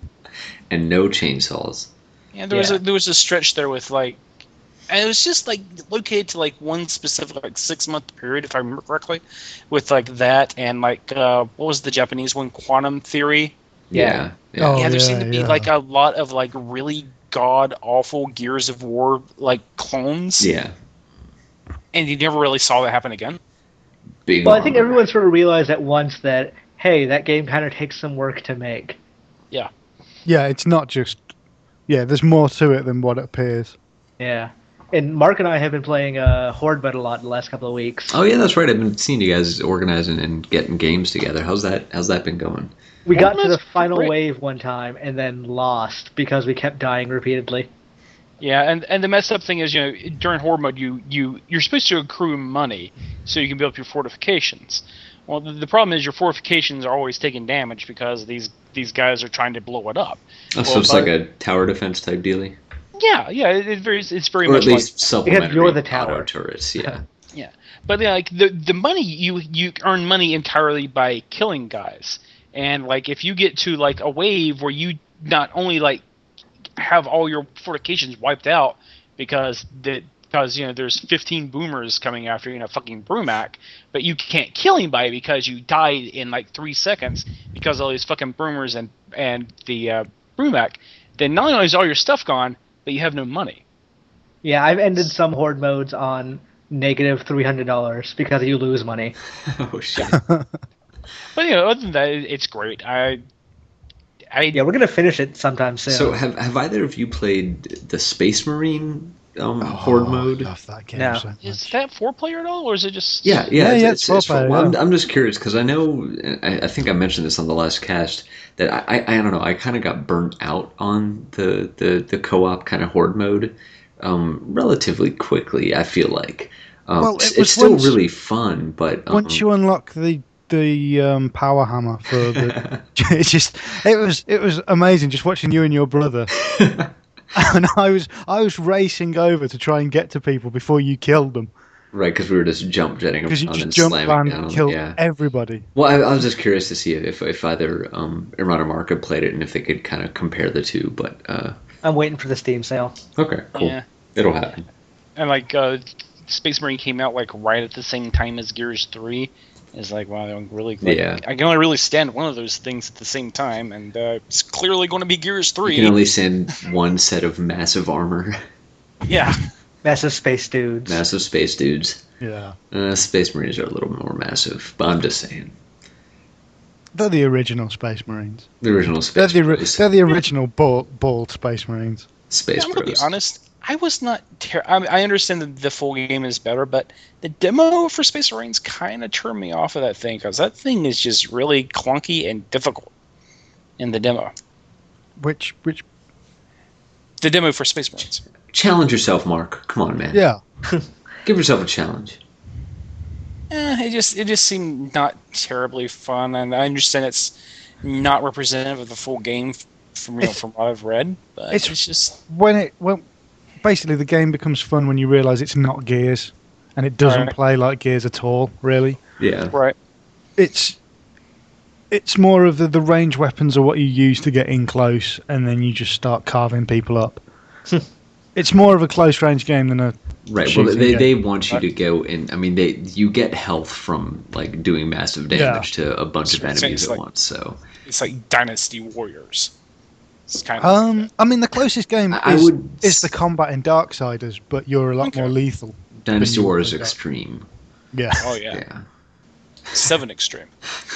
And no chainsaws. yeah. There was Yeah. a there was a stretch there with like, and it was just like located to like one specific like six month period, if I remember correctly, with like that and like uh, what was the Japanese one, Quantum Theory. Yeah. Yeah. Oh, yeah, there yeah, seemed to be yeah. like a lot of like really god awful Gears of War like clones, Yeah. and you never really saw that happen again. Big Well, I think armor. everyone sort of realized at once that, hey, that game kind of takes some work to make. Yeah, it's not just. Yeah, there's more to it than what it appears. Yeah. And Mark and I have been playing uh, Horde Mode a lot the last couple of weeks. Oh yeah, that's right. I've been seeing you guys organizing and getting games together. How's that? How's that been going? We got to the That's final great. wave one time and then lost because we kept dying repeatedly. Yeah, and, and the messed up thing is, you know, during horde mode, you, you, you're supposed to accrue money so you can build up your fortifications. Well, the, the problem is your fortifications are always taking damage because these these guys are trying to blow it up. Oh, so Well, it's but- like a tower defense type dealie, Yeah, yeah, it, it very, it's very or much at least like... supplementary you're the auto tower. turrets. Yeah. But yeah, like the the money you you earn money entirely by killing guys, and like if you get to like a wave where you not only like have all your fortifications wiped out because the because you know there's fifteen boomers coming after you in a fucking Brumac, but you can't kill anybody because you died in like three seconds because of all these fucking boomers and and the uh, Brumac. Then not only is all your stuff gone, but you have no money. Yeah, I've ended some Horde modes on negative three hundred dollars because you lose money. Oh shit. But you know, other than that, it- it's great. I I Yeah, we're going to finish it sometime soon. So have have either of you played the Space Marine um, Horde Oh, mode? I love that game No. so much. Is that four player at all, or is it just? Yeah, yeah, Yeah, it's, yeah, it's, it's it's proper, fun. Well, I'm, yeah. I'm just curious because I know I, I think I mentioned this on the last cast that I I, I don't know I kind of got burnt out on the the, the co-op kind of horde mode um, relatively quickly. I feel like um, Well, it it's, was it's still once- really fun, but um, Once you unlock the the um, power hammer for the, it's just it was it was amazing just watching you and your brother. And I was I was racing over to try and get to people before you killed them right because we were just jump jetting because you around just and jumped slamming around down. and killed Yeah. everybody. Well, I, I was just curious to see if if either um, Iran or Mark had played it and if they could kind of compare the two. But uh, I'm waiting for the Steam sale. okay, cool, Yeah. it'll happen. And like uh, Space Marine came out like right at the same time as Gears three. It's like wow, I'm really like, Yeah. I can only really stand one of those things at the same time, and uh, it's clearly going to be Gears You three. can only send one set of massive armor, Yeah, Massive Space Dudes. massive space dudes. Yeah, Uh, Space Marines are a little more massive, but I'm just saying. they're the original Space Marines. The original They're Space the ori- Bros. they're the original bald, bald Space Marines. Space yeah, I'm gonna be Bros. honest. I was not. Ter- I, I understand that the full game is better, but the demo for Space Marines kind of turned me off of that thing because that thing is just really clunky and difficult in the demo. Which which The demo for Space Marines. Challenge yourself, Mark. Come on, man. yeah. Give yourself a challenge. Eh, it just it just seemed not terribly fun, and I understand it's not representative of the full game f- from you know, It's- from what I've read. But it's- it's, just When it when basically the game becomes fun when you realise it's not Gears, and it doesn't Right. play like Gears at all. Really, Yeah. right. it's it's more of the the range weapons are what you use to get in close, and then you just start carving people up. It's more of a close range game than a Right. Well, shooting they, game. they want you to go and I mean they you get health from like doing massive damage to a bunch of It's- enemies it's at like- once. So It's like Dynasty Warriors. It's kind of Um, like I mean, the closest game I- I is, would is the combat in Darksiders, but you're a lot Okay. more lethal. Dynasty you would Wars think that. Extreme. Yeah. that. Oh yeah. Yeah. Seven Extreme.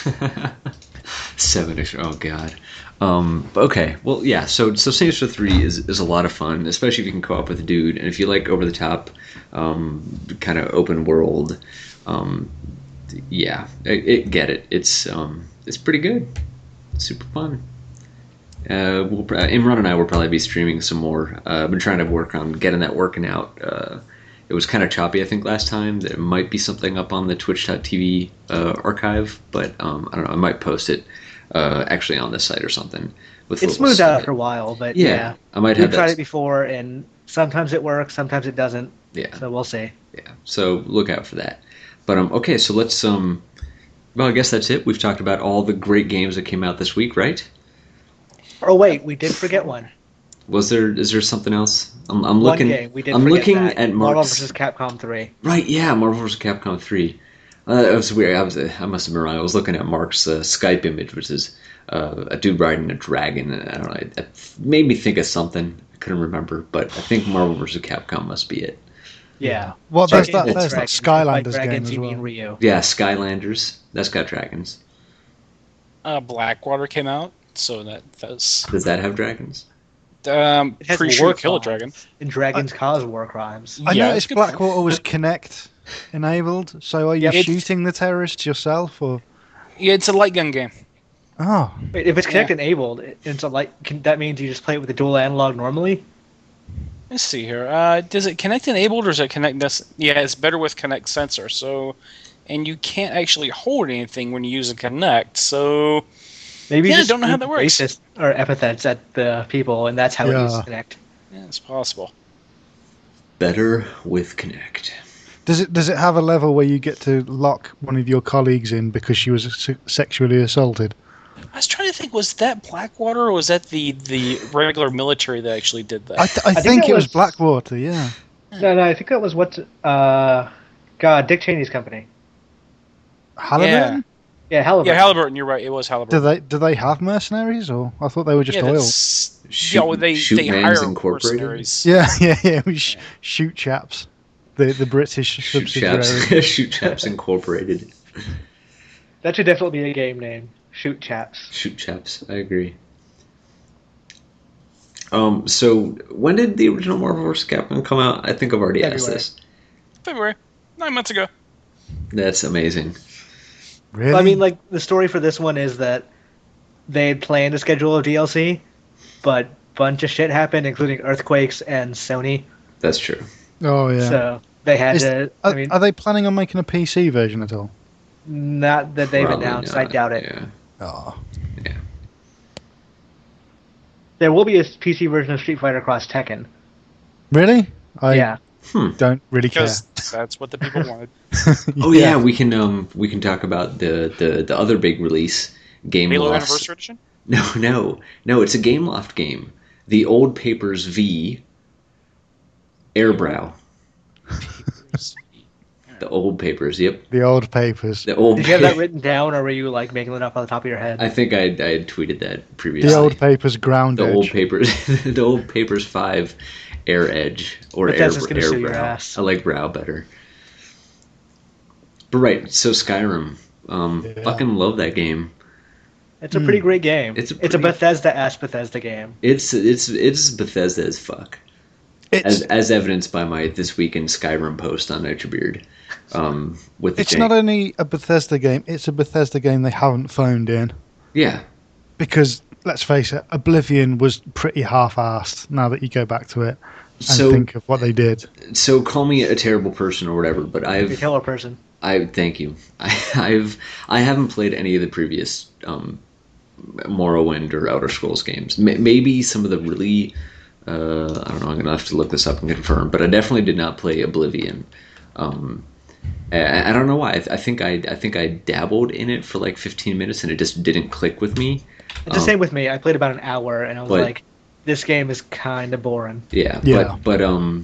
Seven ish. Oh god. Um, but okay. Well, yeah. So so Saints Row Three is is a lot of fun, especially if you can co-op with a dude, and if you like over the top, um, kind of open world. Um, yeah, it, it get it. It's um, it's pretty good. It's super fun. Uh, we'll uh, Imran and I will probably be streaming some more. Uh, I've been trying to work on getting that working out. Uh, it was kind of choppy, I think, last time. There might be something up on the Twitch dot T V uh, archive, but um, I don't know. I might post it uh, actually on this site or something. With a It's little smoothed out snippet. after a while, but Yeah, yeah, I might we've have tried that. it before, and sometimes it works, sometimes it doesn't. Yeah, So we'll see. yeah. So look out for that. But um, okay. So let's um. Well, I guess that's it. We've talked about all the great games that came out this week, right? Oh wait, we did forget one. Was there? Is there something else? I'm, I'm One looking. game we did. I'm forget looking that. at Marvel Mark's. versus. Capcom three. Right, yeah, Marvel versus. Capcom three. Uh, that was weird. I was, I must have been wrong. I was looking at Mark's uh, Skype image, which is uh, a dude riding a dragon. And I don't know. It, it made me think of something. I couldn't remember, but I think Marvel versus. Capcom must be it. Yeah. Well, there's Dragons that, and there's that dragons. Skylanders Like game dragons, as you well. mean Ryu. Yeah, Skylanders. That's got dragons. Uh, Blackwater came out, so that that's Does that have dragons? um It has pretty war sure Kill a crimes. Dragon. And dragons cause war crimes. I Yeah, noticed it's good. Blackwater was Connect enabled. So are you Yeah, it's- shooting the terrorists yourself, or? Yeah, it's a light gun game. Oh, Wait, if it's Yeah. Kinect enabled, it- it's a like can, that means you just play it with the dual analog normally. Let's see here. Uh, does it Connect enabled or is it Connect? Des- yeah, it's better with Connect sensor. So, and you can't actually hold anything when you use a Connect. So, Maybe Yeah, you I just don't know how speak that works. racist or epithets at the people, and that's how it Yeah. uses Kinect. yeah, it's possible. Better with Kinect. does it does it have a level where you get to lock one of your colleagues in because she was se- sexually assaulted? I was trying to think, was that Blackwater or was that the the regular military that actually did that? I, th- I, think think, it it was was- Blackwater. Yeah. No, no, I think that was what. Uh, God, Dick Cheney's company. Halliburton. Yeah, Halliburton. yeah, Halliburton. You're right. It was Halliburton. Do they do they have mercenaries, or I thought they were just yeah, oil? that's- Shoot, yeah, well, they Shoot they Man's hire Incorporated? mercenaries. Yeah, yeah, yeah. We sh- shoot chaps. The the British Shoot subsidiary. Chaps. Shoot Chaps Incorporated. That should definitely be a game name. Shoot Chaps. Shoot Chaps. I agree. Um. So when did the original Marvel versus. Capcom come out? I think I've already asked February. this. February, nine months ago. That's amazing. Really? I mean, like the story for this one is that they had planned to schedule a D L C, but bunch of shit happened, including earthquakes and Sony. That's true. oh yeah. So they had Is- to. are, I mean, are they planning on making a P C version at all? not that they've Probably announced. I not, doubt it. Yeah. Oh. There will be a P C version of Street Fighter Cross Tekken. Really? I yeah. Hmm. don't really care. Because that's what the people wanted. Oh yeah. we can um we can talk about the the, the other big release, Game Halo Loft's- Anniversary Edition? No, no, no. It's a Game Loft game. The Old Papers V. Airbrow. The Old Papers. Yep. The old papers. The old. Did you have that pa- written down, or were you like making it up on the top of your head? I think I I had tweeted that previously. The old papers ground The edge. old papers. The Old Papers Five. Air Edge or Air, Bethesda's gonna Air sue your Brow. ass. I like Brow better. But right, so Skyrim. Um, Yeah. fucking love that game. It's a pretty great game. It's It's a a, pretty- Bethesda-ass Bethesda game. It's it's it's Bethesda as fuck. It's As as evidenced by my this week in Skyrim post on Nitro um, with the it's jank- not only a Bethesda game. It's a Bethesda game they haven't phoned in yeah. because let's face it, Oblivion was pretty half-assed. Now that you go back to it and So think of what they did. so call me a terrible person or whatever, but You're a I've killer person. I thank you. I, I've I haven't played any of the previous um, Morrowind or Outer Scrolls games. M- maybe some of the really uh, I don't know. I'm gonna have to look this up and confirm. But I definitely did not play Oblivion. Um, I, I don't know why. I, I think I I think I dabbled in it for like fifteen minutes and it just didn't click with me. It's the Um, same with me. I played about an hour, and I was but- like, this game is kind of boring. Yeah, Yeah. but but um,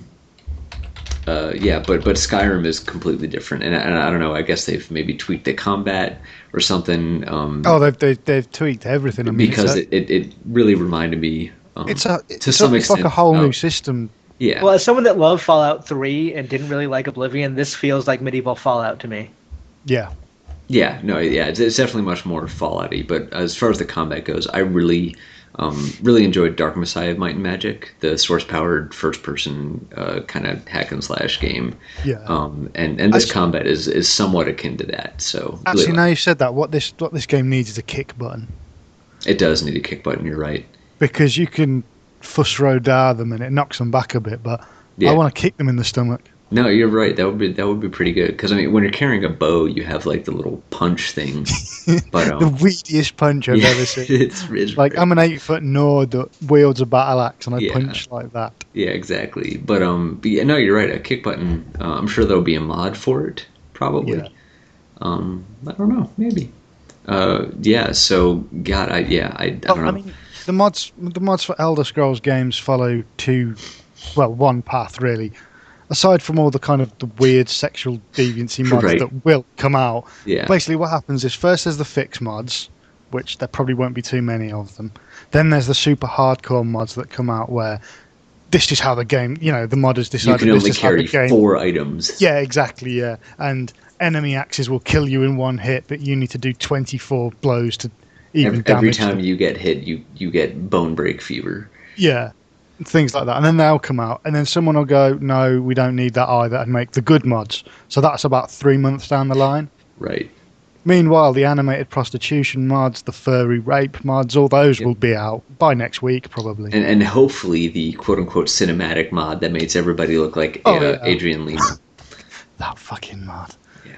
uh, yeah, but but Skyrim is completely different, and, and I don't know. I guess they've maybe tweaked the combat or something. Um, Oh, they've they've, they've tweaked everything. I mean, because it's it, it, it really reminded me. Um, a, it's a it's, to some a, it's like extent, a whole oh, new system. Yeah. Well, as someone that loved Fallout three and didn't really like Oblivion, this feels like medieval Fallout to me. Yeah. Yeah, no, yeah, it's, it's definitely much more Fallout-y, but as far as the combat goes, I really, um, really enjoyed Dark Messiah of Might and Magic, the source-powered first-person uh, kind of hack and slash game. Yeah. Um, and and this Actually- combat is, is somewhat akin to that. So Actually, really, now you've said that, what this what this game needs is a kick button, it does need a kick button. You're right. because you can fuss road down them and it knocks them back a bit, but Yeah. I want to kick them in the stomach. No, you're right. That would be that would be pretty good. Because I mean, when you're carrying a bow, you have like the little punch thing. But um, The weediest punch I've yeah, ever seen. it's, it's Like, I'm an eight foot Nord that wields a battle axe and I Yeah. punch like that. Yeah, exactly. But um, but yeah, no, you're right. A kick button. Uh, I'm sure there'll be a mod for it. Probably. Yeah. Um, I don't know. Maybe. Uh, yeah. So, God, I yeah, I, I don't Well, know. I mean, the mods the mods for Elder Scrolls games follow two, well, one path really. Aside from all the kind of the weird sexual deviancy mods Right. that will come out, yeah. basically what happens is first there's the fix mods, which there probably won't be too many of them. Then there's the super hardcore mods that come out where this is how the game, you know, the modders You decided can this only is how the carry game. four items. Yeah, exactly. Yeah, and enemy axes will kill you in one hit, but you need to do twenty-four blows to even Every, every damage. time them. you get hit, you you get bone break fever. Yeah, things like that, and then they'll come out, and then someone will go, "No, we don't need that either," and make the good mods. So that's about three months down the line. Right. Meanwhile, the animated prostitution mods, the furry rape mods, all those Yep. will be out by next week, probably. And and hopefully the quote unquote cinematic mod that makes everybody look like Oh, uh, yeah. Adrian Lima. That fucking mod.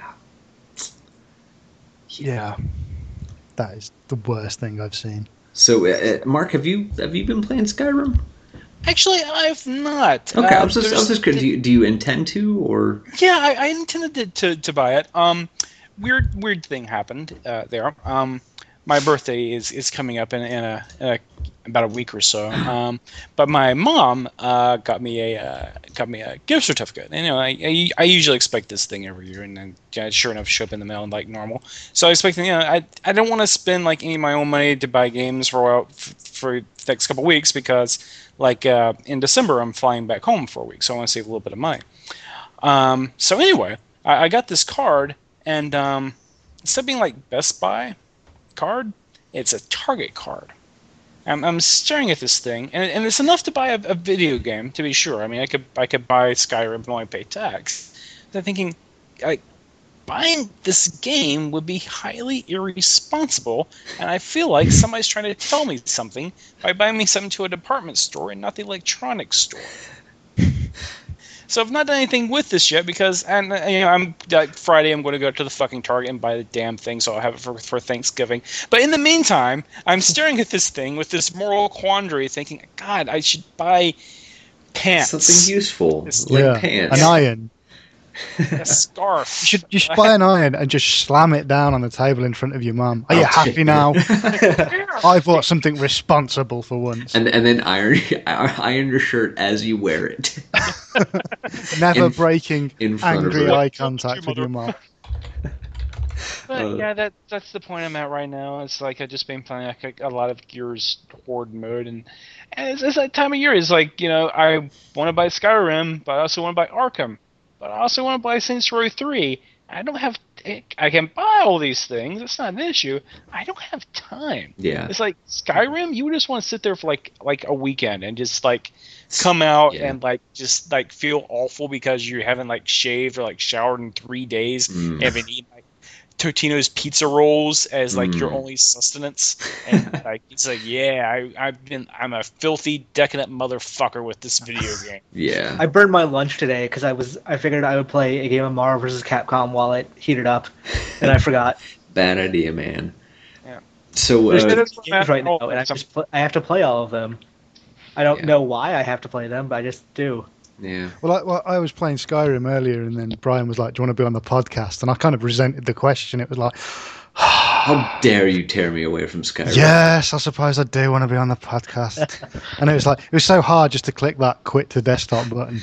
Yeah. Yeah, that is the worst thing I've seen. So, uh, uh, Mark, have you have you been playing Skyrim? Actually, I've not. Okay, I Uh, was just, I there's- was just curious. Do you, do you intend to, or Yeah, I, I intended to, to, to buy it. Um, weird weird thing happened uh, there. Um, my birthday is, is coming up in, in, a, in a about a week or so. Um, but my mom uh, got me a uh, got me a gift certificate. And, you know, I, I, I usually expect this thing every year, and then yeah, sure enough, show up in the mail like normal. So I expect, you know, I I don't want to spend like any of my own money to buy games for a while, f- for the next couple of weeks because like uh, in December I'm flying back home for a week, so I want to save a little bit of money. Um, so anyway, I, I got this card, and um, instead of being like Best Buy card, it's a Target card. I'm, I'm staring at this thing, and, and it's enough to buy a, a video game, to be sure. I mean, I could I could buy Skyrim and only pay tax. But I'm thinking, like, buying this game would be highly irresponsible, and I feel like somebody's trying to tell me something by buying me something to a department store and not the electronics store. So I've not done anything with this yet because, and uh, you know, I'm like Friday. I'm going to go to the fucking Target and buy the damn thing, so I'll have it for for Thanksgiving. But in the meantime, I'm staring at this thing with this moral quandary, thinking, God, I should buy pants, something useful It's- like yeah, pants? an iron. a scarf. You should, you should buy an iron and just slam it down on the table in front of your mum. Are you Oh, happy now? I bought something responsible for once. and and then iron iron your shirt as you wear it. Never in- breaking in front of angry her. eye contact with your mum. But Uh, yeah, that that's the point I'm at right now. It's like I've just been playing like a, a lot of Gears Horde mode, and, and it's, it's that time of year. It's like, you know, I want to buy Skyrim, but I also want to buy Arkham, but I also want to buy Saints Row three. I don't have. I can buy all these things. It's not an issue. I don't have time. Yeah. It's like Skyrim. You would just want to sit there for like like a weekend and just like come out Yeah. and like just like feel awful because you haven't like shaved or like showered in three days Mm. and been eating like Totino's pizza rolls as like your Mm. only sustenance. And like it's like, yeah, I, I've been I'm a filthy decadent motherfucker with this video game. Yeah. I burned my lunch today because I was I figured I would play a game of Marvel versus. Capcom while it heated up, and I forgot. Bad idea, man. Yeah. So There's uh, no it's- games right now, oh, and I some- just pl- I have to play all of them. I don't Yeah. know why I have to play them, but I just do. yeah. Well I, well, I was playing Skyrim earlier, and then Brian was like, "Do you want to be on the podcast?" And I kind of resented the question. It was like, How dare you tear me away from Skyrim? Yes, I suppose I do want to be on the podcast. And it was like it was so hard just to click that quit to desktop button.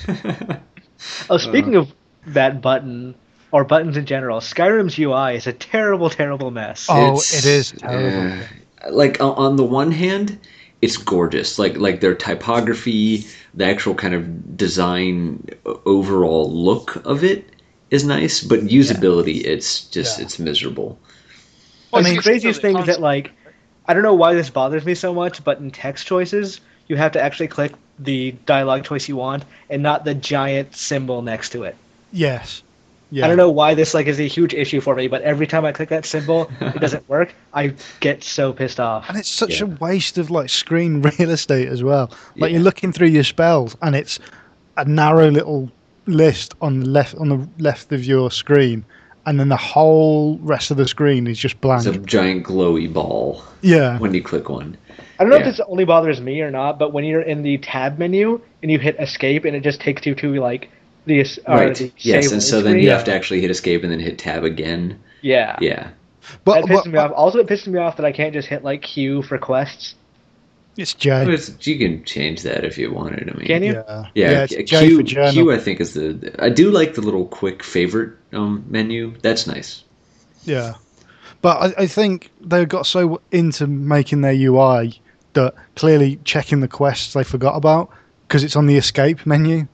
Oh, speaking uh, of that button, or buttons in general, Skyrim's U I is a terrible, terrible mess. Oh, It's, it is terrible. Uh, like on the one hand, it's gorgeous. Like like their typography, the actual kind of design overall look of it is nice, but usability, yeah. it's just yeah. it's miserable. Well, I mean, the craziest thing is that, like, I don't know why this bothers me so much, but in text choices, you have to actually click the dialogue choice you want and not the giant symbol next to it. Yes. Yeah. I don't know why this like is a huge issue for me, but every time I click that symbol, it doesn't work. I get so pissed off. And it's such yeah. a waste of like screen real estate as well. Like yeah. you're looking through your spells, and it's a narrow little list on the left on the left of your screen, and then the whole rest of the screen is just blank. It's a giant glowy ball. Yeah. When you click one. I don't know yeah. if this only bothers me or not, but when you're in the tab menu and you hit escape and it just takes you to like the uh, right. the yes, save and so screen. then you have to actually hit escape and then hit tab again. Yeah. Yeah. But, that pisses but, me off. Also, it pisses me off that I can't just hit like Q for quests. It's J. It's, you can change that if you wanted. I mean, can you? Yeah. Yeah. yeah it's Q, J for journal. Q, I think is the. I do like the little quick favorite um, menu. That's nice. Yeah, but I, I think they got so into making their U I that clearly checking the quests they forgot about because it's on the escape menu,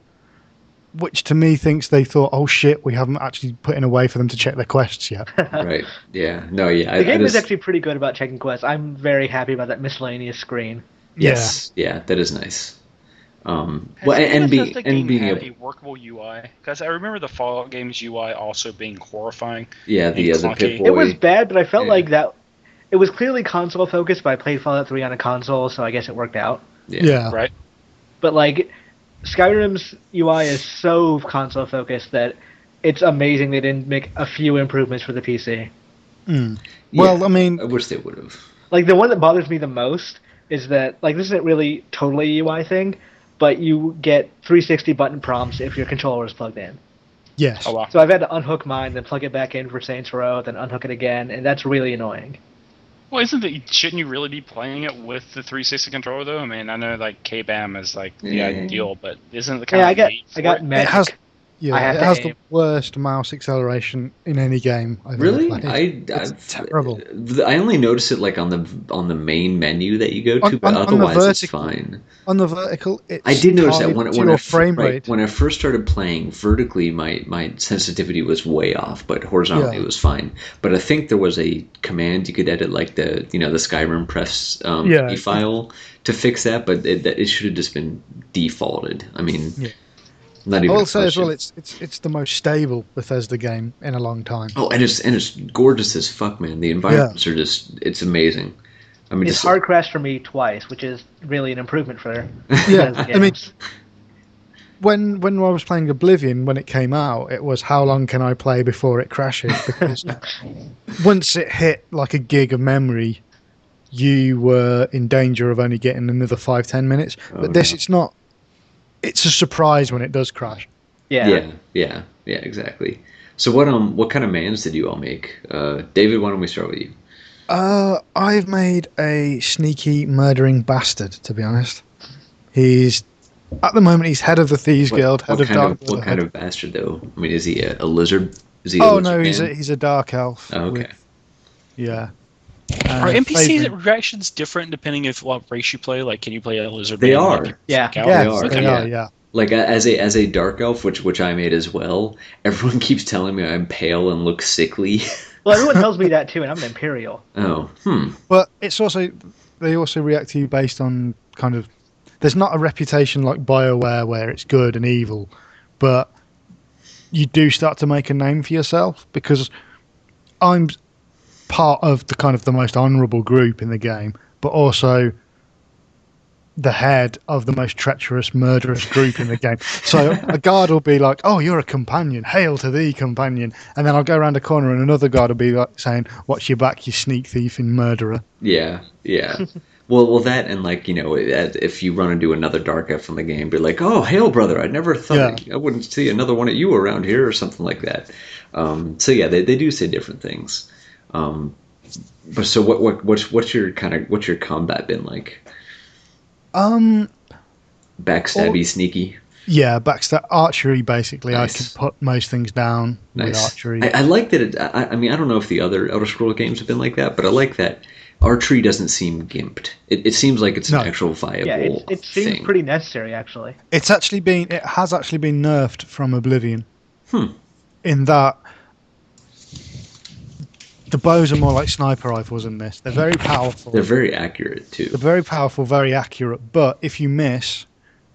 which to me thinks they thought, oh shit, we haven't actually put in a way for them to check their quests yet. Right. Yeah. No. Yeah. The I, game I is just, actually pretty good about checking quests. I'm very happy about that miscellaneous screen. Yes. Yeah. yeah that is nice. Um, Has well, and, and, be, the and game being had able, a workable U I, because I remember the Fallout game's U I also being horrifying. Yeah, the and uh, the clunky. Pip-Boy. It was bad, but I felt Yeah. like that. It was clearly console focused, but I played Fallout three on a console, so I guess it worked out. Yeah. Yeah. Right? But like, Skyrim's U I is so console focused that it's amazing they didn't make a few improvements for the P C. Mm. Well, Yeah, I mean, I wish they would have. Like the one that bothers me the most is that like this isn't really totally a U I thing, but you get three sixty button prompts if your controller is plugged in. yes. Oh, wow. So I've had to unhook mine, then plug it back in for Saints Row, then unhook it again, and that's really annoying. Well, isn't that, shouldn't you really be playing it with the three sixty controller, though? I mean, I know, like, K B A M is, like, the Yeah. ideal, but isn't the kind Yeah, of I got made I got for it? Magic. It has, yeah, I have it to has aim. the worst mouse acceleration in any game I've Really? ever played. I It's I've, terrible. I only notice it like on the on the main menu that you go to, On- but on- on the otherwise it's vertical. fine. On the vertical, it's I did notice that tied when to when your I, frame right, rate. when I first started playing vertically, my, my sensitivity was way off, but horizontally Yeah. it was fine. But I think there was a command you could edit, like the you know the Skyrim press um, Yeah. P file to fix that, but it, that- it should have just been defaulted. I mean, Yeah. not I even. will a say as well, question. it's it's it's the most stable Bethesda game in a long time. Oh, and it's and it's gorgeous as fuck, man. The environments are just it's amazing. I mean, It's just, hard crashed for me twice, which is really an improvement for Yeah, Bethesda I mean, games. when when I was playing Oblivion when it came out, it was how long can I play before it crashes? Because once it hit like a gig of memory, you were in danger of only getting another five ten minutes. But Oh, this, yeah. it's not. It's a surprise when it does crash. Yeah. yeah, yeah, yeah, exactly. So what um what kind of mans did you all make? Uh, David, why don't we start with you? Uh, I've made a sneaky murdering bastard. To be honest, he's at the moment he's head of the Thieves What, Guild, head what of kind Dark of what Brotherhood. kind of bastard though? I mean, is he a, a lizard? Is he a Oh lizard no, he's a man? he's a dark elf. Oh, okay. with- yeah. Are Uh, N P C favouring- reactions different depending if what race you play? Like, can you play a lizard? They man, are. like, Yeah. freak out? Yeah, They are, they yeah. are. Yeah. Like a- as a as a dark elf, which which I made as well. Everyone keeps telling me I'm pale and look sickly. Well, everyone tells me that too, and I'm an Imperial. Oh, hmm. But it's also they also react to you based on kind of there's not a reputation like BioWare where it's good and evil, but you do start to make a name for yourself because I'm part of the kind of the most honourable group in the game, but also the head of the most treacherous, murderous group in the game. So a guard will be like, "Oh, you're a companion. Hail to thee, companion!" And then I'll go around a corner, and another guard will be like saying, "Watch your back, you sneak thief and murderer." Yeah, yeah. well, well, that and like you know, as- if you run into another dark elf in the game, be like, "Oh, hail, brother! I never thought I wouldn't see another one of you around here," or something like that. Um, so yeah, they they do say different things. Um, but so what? What? What's what's your kind of what's your combat been like? Um, Backstabby, Oh. sneaky. yeah, backstab archery. Basically, Nice. I can put most things down with Nice. archery. I, I like that. It, I, I mean, I don't know if the other Elder Scrolls games have been like that, but I like that archery doesn't seem gimped. It, it seems like it's an No. actual viable Yeah, it, it seems thing. pretty necessary actually. It's actually been it has actually been nerfed from Oblivion. Hmm. In that the bows are more like sniper rifles in this. They're very powerful. They're very accurate too. They're very powerful, very accurate. But if you miss,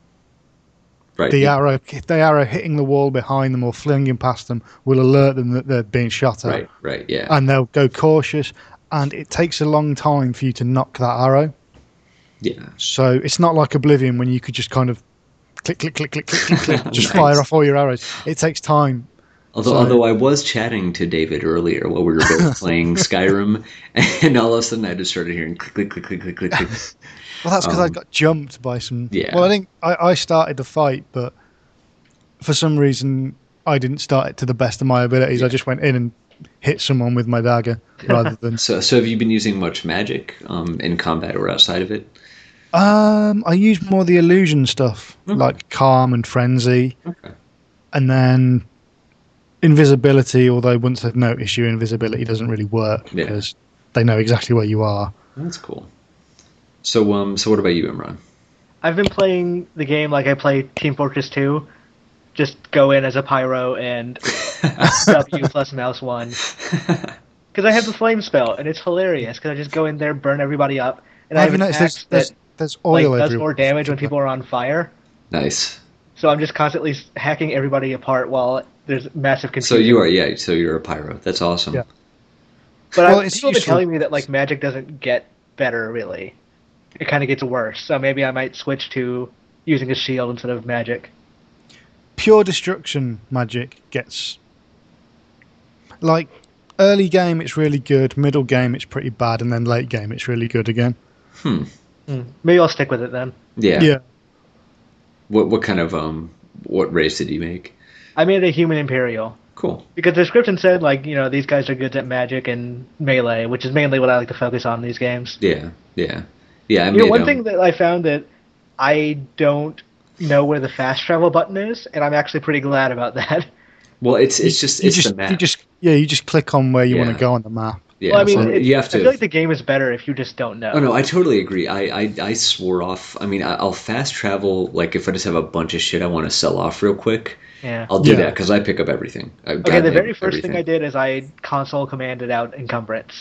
Right. the yeah. arrow, the arrow hitting the wall behind them or flinging past them will alert them that they're being shot at, Right. Right. Yeah. and they'll go cautious. And it takes a long time for you to knock that arrow. yeah. So it's not like Oblivion when you could just kind of click, click, click, click, click, click, click just Nice. fire off all your arrows. It takes time. Although, So- although I was chatting to David earlier while we were both playing Skyrim, and all of a sudden I just started hearing click, click, click, click, click, click, click. Well, that's because I Um, got jumped by some. yeah. Well, I think I, I started the fight, but for some reason I didn't start it to the best of my abilities. I just went in and hit someone with my dagger rather than. So, so have you been using much magic um, in combat or outside of it? Um, I use more the illusion stuff, Okay. like calm and frenzy, Okay. and then invisibility. Although once they've noticed you, invisibility doesn't really work Yeah. because they know exactly where you are. That's cool. So, um, so what about you, Imran? I've been playing the game like I play Team Fortress two. Just go in as a pyro and W plus mouse one. Because I have the flame spell and it's hilarious. Because I just go in there, burn everybody up, and I Have have you an noticed axe there's, there's, that there's like oil does everywhere? more damage when people are on fire. Nice. So I'm just constantly hacking everybody apart while there's massive So confusion. you are, yeah. So you're a pyro. That's awesome. Yeah. But Well, I, it's people have been useful. telling me that like magic doesn't get better really. It kind of gets worse. So maybe I might switch to using a shield instead of magic. Pure destruction magic gets like early game it's really good, middle game it's pretty bad, and then late game it's really good again. Hmm. Maybe I'll stick with it then. Yeah. Yeah. What what kind of um what race did you make? I made a human imperial Cool. because the description said like you know these guys are good at magic and melee, which is mainly what I like to focus on in these games. Yeah. Yeah. Yeah. I You know, made, one um, thing that I found that I don't know where the fast travel button is, and I'm actually pretty glad about that. Well, it's it's just You it's just, the map. you just yeah, you just click on where you want Yeah. to go on the map. yeah. well, I mean, so it, you have I to. feel like the game is better if you just don't know. Oh no, I totally agree. I, I I swore off. I mean, I, I'll fast travel. Like if I just have a bunch of shit I want to sell off real quick, Yeah. I'll do Yeah. that because I pick up everything. I've Okay, got the very first everything. thing I did is I console commanded out encumbrance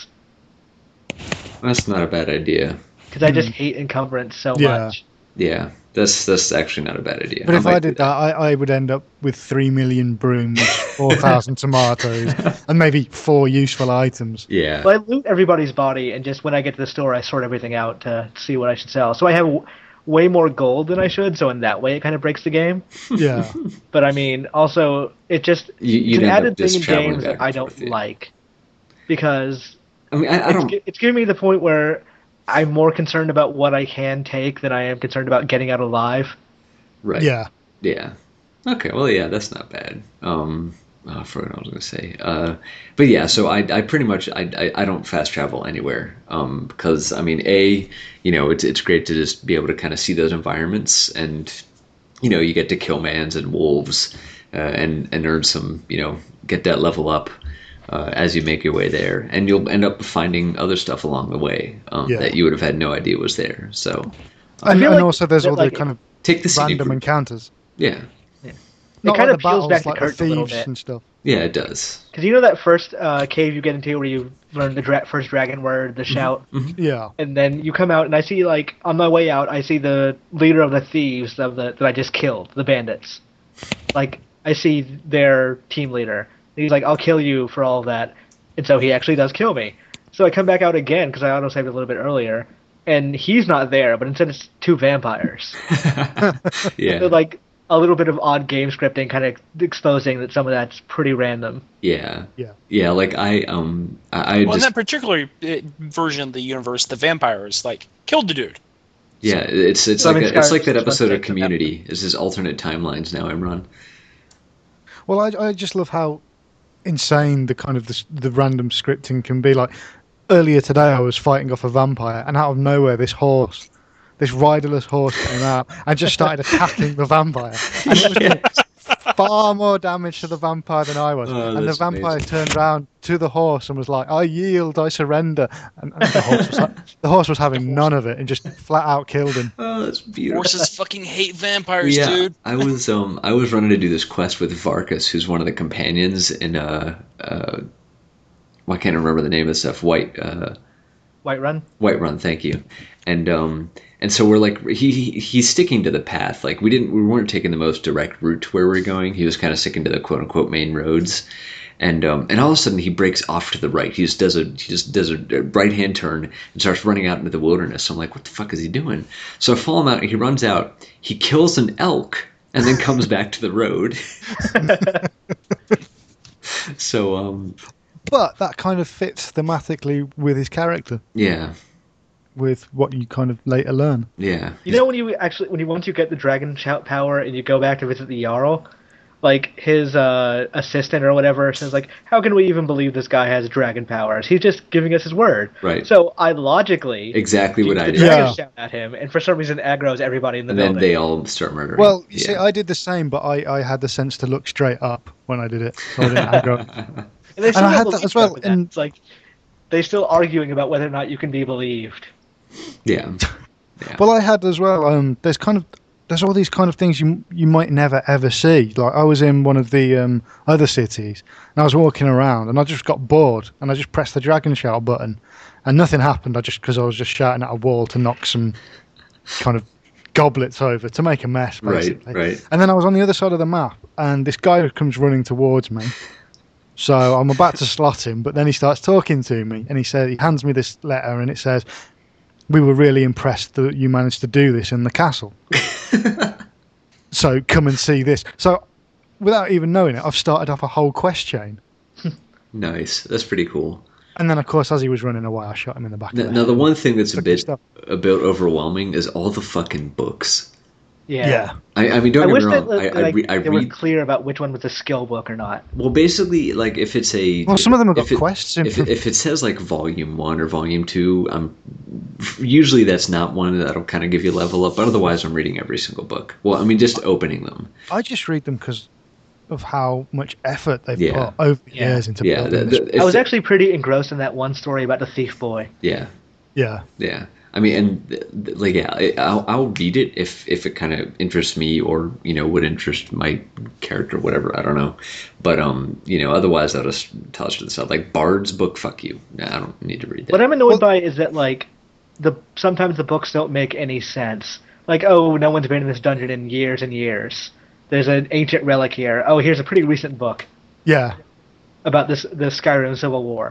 That's not a bad idea. because I just hate encumbrance so Yeah. much. Yeah, that's that's actually not a bad idea. But if might I do did that, I, I would end up with three million brooms, four thousand tomatoes, and maybe four useful items. Yeah. Well, I loot everybody's body, and just when I get to the store, I sort everything out to see what I should sell. So I have w- way more gold than I should. So in that way, it kind of breaks the game. Yeah. But I mean, also it just You- it's you'd an end up added just thing in traveling games back that I and don't forth, yeah. like because I mean, I, I it's, don't. gi- it's giving me the point where I'm more concerned about what I can take than I am concerned about getting out alive. Right. Yeah. Yeah. Okay. Well, yeah, that's not bad. Um, oh, I forgot what I was gonna say. Uh, but yeah, so I, I pretty much I, I, I don't fast travel anywhere. Um, because I mean, a, you know, it's it's great to just be able to kind of see those environments, and you know, you get to kill mans and wolves, uh, and and earn some, you know, get that level up. Uh, as you make your way there, and you'll end up finding other stuff along the way um, Yeah. that you would have had no idea was there. So And, feel and like also there's that, all like, the kind of take the scenic random route. encounters. Yeah, Not kind like of the peels battles, back the like the curtain a little thieves bit. and stuff. yeah, it does. Because you know that first uh, cave you get into where you learn the dra- first dragon word, the shout, Yeah. and then you come out and I see like on my way out I see the leader of the thieves of the that I just killed, the bandits. Like I see their team leader. And he's like, "I'll kill you for all of that," and so he actually does kill me. So I come back out again because I auto saved a little bit earlier, and he's not there, but instead it's two vampires. Yeah, So like a little bit of odd game scripting, kind of exposing that some of that's pretty random. yeah, Yeah. yeah. Like I, um, I, I Well, in just, that particular uh, version of the universe, the vampires like killed the dude. yeah. It's it's So, I like mean, a, it's like Skyrim's that just episode of like- Community. Is this alternate timelines now, Imran? Well, I, I just love how insane the kind of the, s- the random scripting can be. Like, earlier today I was fighting off a vampire, and out of nowhere, this horse, this riderless horse came out and just started attacking the vampire. And it was doing far more damage to the vampire than I was. Oh, and the that's vampire amazing. turned around to the horse and was like, "I yield, I surrender." And, and the, horse was, the horse was having none of it and just flat out killed him. Oh, that's beautiful. Horses fucking hate vampires, yeah, dude. I was um I was running to do this quest with Varkas, who's one of the companions in uh uh well, I can't remember the name of the stuff. White uh Whiterun. Whiterun, thank you. And um and so we're like he, he he's sticking to the path. Like we didn't we weren't taking the most direct route to where we're going. He was kind of sticking to the quote unquote main roads. And um, and all of a sudden he breaks off to the right. He just does a he just does a right hand turn and starts running out into the wilderness. I'm like, what the fuck is he doing? So I follow him out. He runs out. He kills an elk and then comes back to the road. so um, But that kind of fits thematically with his character, yeah, with what you kind of later learn. yeah. You know when you actually when you once you get the dragon shout power and you go back to visit the Jarl, like his uh, assistant or whatever says like, how can we even believe this guy has dragon powers? He's just giving us his word. Right. So I logically Exactly what use I the did. dragon Yeah. shout at him, and for some reason aggroes everybody in the And then building. they all start murdering. Well, you yeah. see, I did the same, but I, I had the sense to look straight up when I did it. So I didn't aggro. and they still I don't had that believe as well him with that. in- It's like they still arguing about whether or not you can be believed. yeah. Well, I had as well. Um, there's kind of there's all these kind of things you you might never ever see. Like I was in one of the um, other cities, and I was walking around, and I just got bored, and I just pressed the dragon shout button, and nothing happened. I just because I was just shouting at a wall to knock some kind of goblets over to make a mess, Right, basically. right. And then I was on the other side of the map, and this guy comes running towards me. So I'm about to slot him, but then he starts talking to me, and he said he hands me this letter, and it says, "We were really impressed that you managed to do this in the castle. So come and see this." So without even knowing it, I've started off a whole quest chain. Nice. That's pretty cool. And then, of course, as he was running away, I shot him in the back Now, of the now head. the one thing that's a Took his bit stuff. a bit overwhelming is all the fucking books. Yeah. Yeah. I, I mean, I don't wish get me that wrong. like, I, I, re- I they were read. clear about which one was a skill book or not. Well, basically, like if it's a Well, some of them have got if it- quests in If them. it, if it says like volume one or volume two, um, usually that's not one that'll kind of give you level up. But otherwise, I'm reading every single book. Well, I mean, just opening them. I just read them because of how much effort they've Yeah. put over the Yeah. years into Yeah, building the- this. the- I was if- actually pretty engrossed in that one story about the thief boy. Yeah, Yeah. yeah. I mean, and th- th- like, yeah, I- I'll, I'll read it if if it kind of interests me or you know would interest my character, whatever. I don't know, but um, you know, otherwise I'll just toss it to the side. Like Bard's book, fuck you. Nah, I don't need to read that. What I'm annoyed Well- by is that like the sometimes the books don't make any sense. Like, oh, no one's been in this dungeon in years and years. There's an ancient relic here. Oh, here's a pretty recent book Yeah. about this the Skyrim Civil War.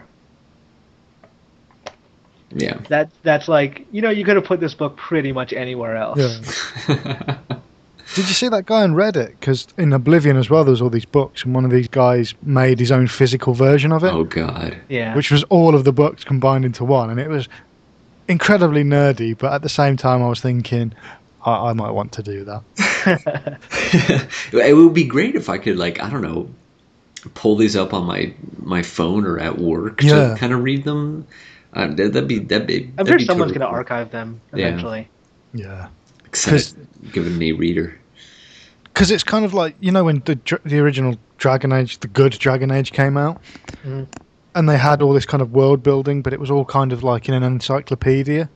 Yeah. That that's like, you know, you could have put this book pretty much anywhere else. Yeah. Did you see that guy on Reddit? Because in Oblivion as well, there's all these books, and one of these guys made his own physical version of it, Oh God. Yeah. which was all of the books combined into one, and it was incredibly nerdy. But at the same time, I was thinking, I, I might want to do that. It would be great if I could, like, I don't know, pull these up on my my phone or at work Yeah. to kind of read them. Uh, that- that'd be that'd be. I'm that'd sure be someone's totally going to cool. archive them Yeah. eventually. Yeah. Excited. Give it an e-reader. Because it's kind of like, you know, when the dr- the original Dragon Age, the good Dragon Age came out, Mhm. and they had all this kind of world building, but it was all kind of like in an encyclopedia.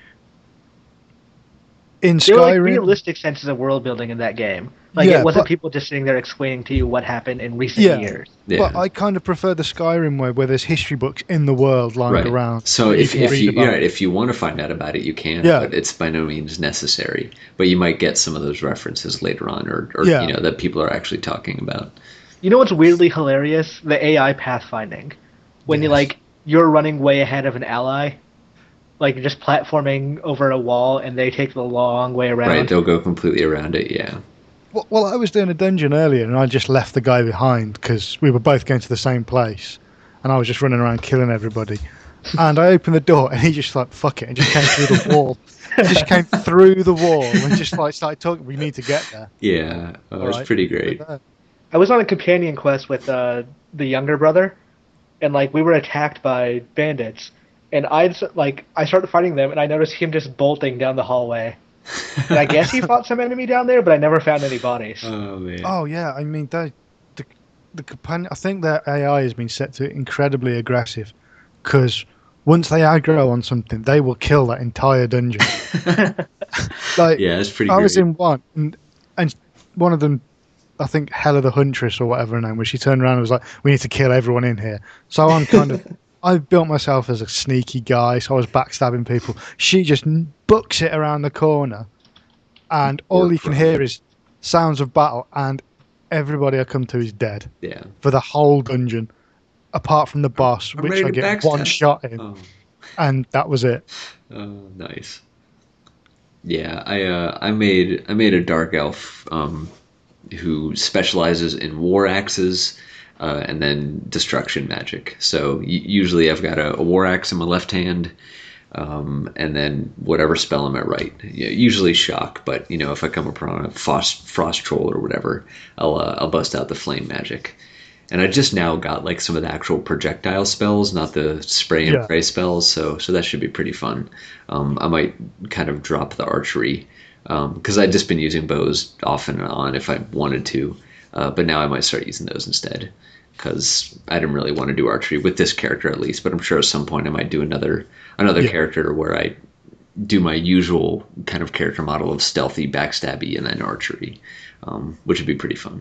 In There were like Skyrim, realistic senses of world building in that game. Like Yeah, it wasn't but- people just sitting there explaining to you what happened in recent Yeah. years. Yeah. but I kind of prefer the Skyrim way, where there's history books in the world lying Right. around. So that if can if read you about. yeah, if you want to find out about it, you can. Yeah. But it's by no means necessary. But you might get some of those references later on, or, or Yeah. you know that people are actually talking about. You know what's weirdly hilarious? The A I pathfinding. When you Yes. like you're running way ahead of an ally, like you're just platforming over a wall, and they take the long way around. Right, they'll go completely around it. Yeah. Well, well, I was doing a dungeon earlier, and I just left the guy behind because we were both going to the same place, and I was just running around killing everybody. And I opened the door, and he just like fuck it, and just came through the wall. He just came through the wall and just like started talking. We need to get there. Yeah. Oh, that's Alright. pretty great. I was on a companion quest with uh, the younger brother, and like we were attacked by bandits, and I like I started fighting them, and I noticed him just bolting down the hallway. And I guess he fought some enemy down there, but I never found any bodies. Oh man. Oh yeah, I mean they, the the companion. I think their A I has been set to incredibly aggressive, because once they aggro on something, they will kill that entire dungeon. Like, yeah, it's pretty. I great. was in one, and and one of them, I think Hella the Huntress or whatever her name was, she turned around and was like, "We need to kill everyone in here." So I'm kind of, I built myself as a sneaky guy, so I was backstabbing people. She just books it around the corner, and all Work you can right. hear is sounds of battle, and everybody I come to is dead Yeah. for the whole dungeon, apart from the boss, I'm which ready I to get backstab. one shot in, Oh. and that was it. Oh, nice. Yeah, I uh, I made I made a dark elf um, who specializes in war axes uh, and then destruction magic. So y- usually I've got a, a war axe in my left hand, um, and then whatever spell I'm at right. Yeah, usually shock, but you know if I come upon a frost frost troll or whatever, I'll uh, I'll bust out the flame magic. And I just now got like some of the actual projectile spells, not the spray and Yeah. pray spells. So so that should be pretty fun. Um, I might kind of drop the archery because I'd just been using bows off and on if I wanted to, uh, but now I might start using those instead because I didn't really want to do archery with this character at least. But I'm sure at some point I might do another another Yeah. character where I do my usual kind of character model of stealthy, backstabby, and then archery, um, which would be pretty fun.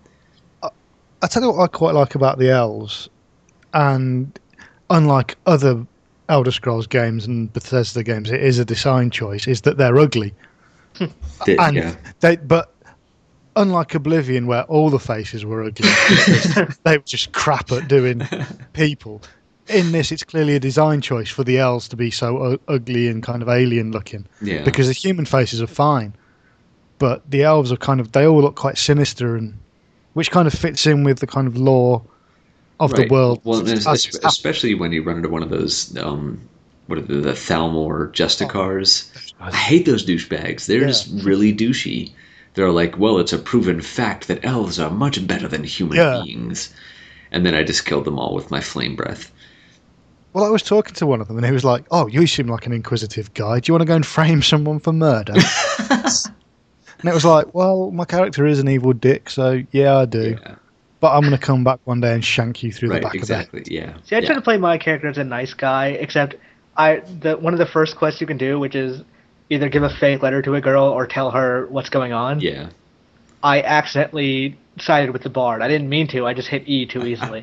I tell you what I quite like about the elves, and unlike other Elder Scrolls games and Bethesda games, it is a design choice, is that they're ugly. Did- And yeah. they, but unlike Oblivion, where all the faces were ugly, because they were just crap at doing people. In this, it's clearly a design choice for the elves to be so u- ugly and kind of alien looking, Yeah. because the human faces are fine, but the elves are kind of, they all look quite sinister, and which kind of fits in with the kind of lore of Right. the world. Well, and as es- it's happened. especially when you run into one of those, um, what are the, the Thalmor Justicars. I hate those douchebags. They're Yeah. just really douchey. They're like, well, it's a proven fact that elves are much better than human Yeah. beings. And then I just killed them all with my flame breath. Well, I was talking to one of them, and he was like, "Oh, you seem like an inquisitive guy. Do you want to go and frame someone for murder?" And it was like, "Well, my character is an evil dick, so yeah, I do. Yeah. But I'm going to come back one day and shank you through Right, the back exactly. of the Yeah. See, I yeah. try to play my character as a nice guy, except I the one of the first quests you can do, which is either give a fake letter to a girl or tell her what's going on. Yeah. I accidentally sided with the bard. I didn't mean to. I just hit E too easily.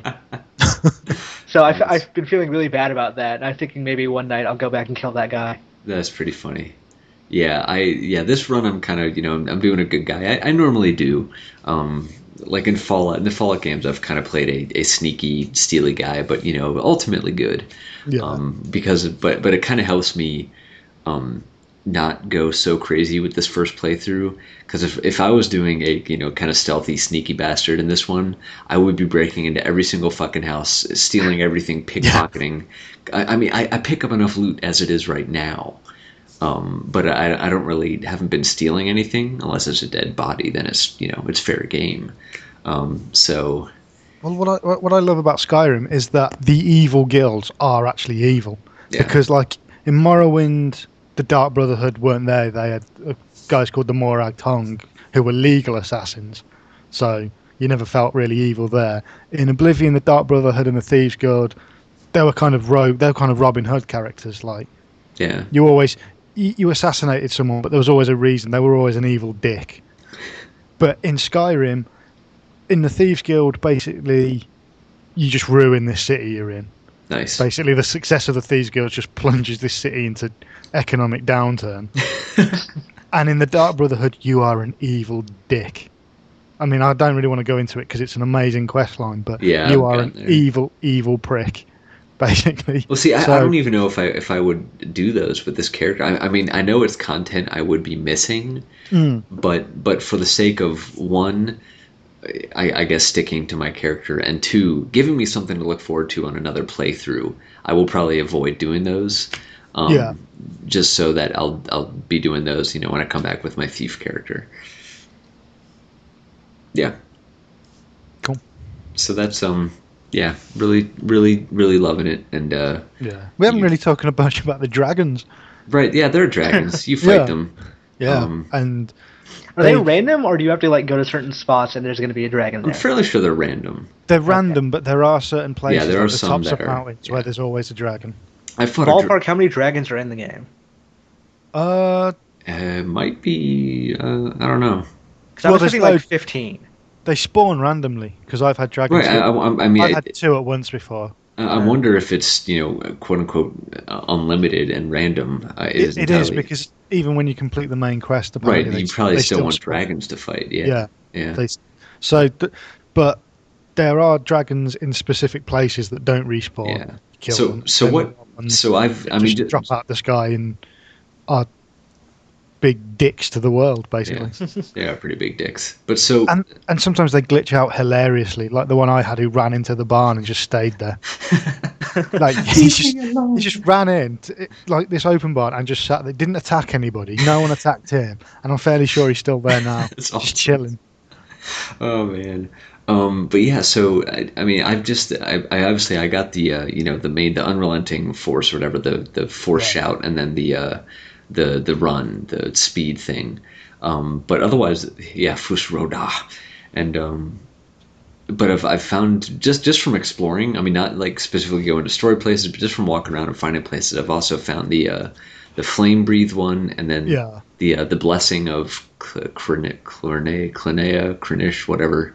So I've, Nice. I've been feeling really bad about that. And I'm thinking maybe one night I'll go back and kill that guy. That's pretty funny. Yeah, I yeah, this run I'm kind of, you know, I'm, I'm doing a good guy. I, I normally do. Um, like in Fallout, in the Fallout games, I've kind of played a, a sneaky, steely guy, but you know, ultimately good. Yeah. Um, because, but but it kind of helps me, um, not go so crazy with this first playthrough. Because if if I was doing a you know kind of stealthy, sneaky bastard in this one, I would be breaking into every single fucking house, stealing everything, pickpocketing. I, I mean, I, I pick up enough loot as it is right now. Um, but I, I don't really haven't been stealing anything unless it's a dead body. Then it's you know it's fair game. Um, so Well, what I what I love about Skyrim is that the evil guilds are actually evil. Yeah. Because, like, in Morrowind, the Dark Brotherhood weren't there. They had uh, guys called the Morag Tong who were legal assassins. So you never felt really evil there. In Oblivion, the Dark Brotherhood and the Thieves Guild, they were kind of rogue. They were kind of Robin Hood characters. Like, yeah, you always you, you assassinated someone, but there was always a reason. They were always an evil dick. But in Skyrim, in the Thieves Guild, basically, you just ruin this city you're in. nice. Basically, the success of the Thieves Guild just plunges this city into economic downturn. And in the Dark Brotherhood, you are an evil dick. I mean, I don't really want to go into it because it's an amazing quest line, but Yeah, you I've are gotten an there. evil, evil prick, basically. Well, see, I, So- I don't even know if I if I would do those with this character. I, I mean, I know it's content I would be missing, Mm. but but for the sake of one, I, I guess sticking to my character, and two, giving me something to look forward to on another playthrough, I will probably avoid doing those. Um, Yeah. Just so that I'll I'll be doing those, you know, when I come back with my thief character. Yeah. Cool. So that's um yeah, really, really, really loving it. And uh, Yeah, we haven't you- really talking much about the dragons. right, yeah, they're dragons. You fight Yeah. them. Yeah, Um, and Are they They- random, or do you have to like go to certain spots and there's going to be a dragon I'm there? fairly sure they're random. they're random, but there are certain places, there are like the some tops that of are- mountains, yeah. where there's always a dragon. I fought a dra- Ballpark, how many dragons are in the game? Uh, uh, might be. Uh, I don't know. Because I Well, was there's thinking like loads- fifteen. they spawn randomly because I've had dragons. Right. I, I, I mean, I've I, had two at once before. I I wonder if it's you know quote unquote uh, unlimited and random. Uh, it It, is it is entirely- because even when you complete the main quest, right. apparently You they- probably they still want spawn. dragons to fight. Yeah. Yeah, Yeah. they, so, th- but there are dragons in specific places that don't respawn. Yeah. Kill So them, so then what? and So I've. I mean, just ju- drop out the sky and are big dicks to the world, basically. yeah, they are pretty big dicks. But so And and sometimes they glitch out hilariously, like the one I had who ran into the barn and just stayed there. Like he just he just ran in to, it- like this open barn and just sat there. Didn't attack anybody. No one attacked him, and I'm fairly sure he's still there now, It's just awesome. chilling. Oh man. Um, but yeah, so I, I mean, I've just, I, I obviously, I got the, uh, you know, the main, the unrelenting force, or whatever, the the force Right. shout, and then the, uh, the the run, the speed thing. Um, but otherwise, yeah, Fus Roda, and um, but I've I've found just just from exploring. I mean, not like specifically going to story places, but just from walking around and finding places. I've also found the uh, the flame breathe one, and then Yeah. the uh, the blessing of Clinea, Clinea, Crinish, whatever.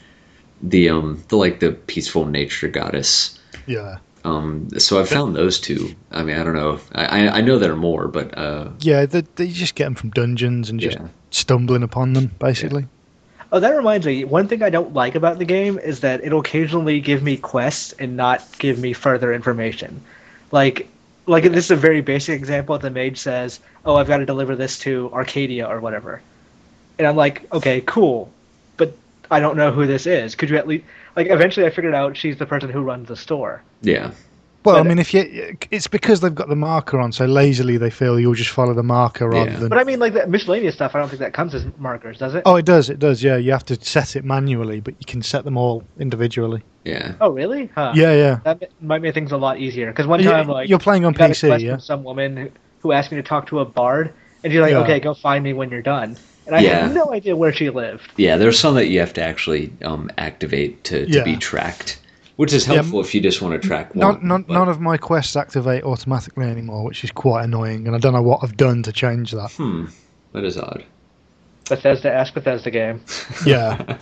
The um the like the peaceful nature goddess. Yeah, Um, so I've found those two. I mean, I don't know. I I, I know there are more, but uh, yeah. They, they just get them from dungeons and just Yeah. stumbling upon them, basically. Oh, that reminds me. One thing I don't like about the game is that it'll occasionally give me quests and not give me further information. Like, like this is a very basic example. The mage says, "Oh, I've got to deliver this to Arcadia or whatever," and I'm like, "Okay, cool," but I don't know who this is. Could you at least like? Eventually, I figured out she's the person who runs the store. yeah, Well, I But- mean, if you, it's because they've got the marker on, so lazily they feel you'll just follow the marker rather Yeah. than. But I mean, like the miscellaneous stuff. I don't think that comes as markers, does it? Oh, it does. It does. Yeah, you have to set it manually, but you can set them all individually. yeah, Oh, really? Huh. Yeah, yeah. That ma- might make things a lot easier. Because one You- time, like you're playing on I got P a C, quest yeah? from some woman who, who asked me to talk to a bard, and she's like, Yeah. "Okay, go find me when you're done." And I Yeah. had no idea where she lived. yeah. There's some that you have to actually um activate to, to Yeah. be tracked, which is Yeah, helpful if you just want to track one. None, none, but- none of my quests activate automatically anymore, which is quite annoying, and I don't know what I've done to change that. Hmm, that is odd. Bethesda, ask Bethesda game. Yeah.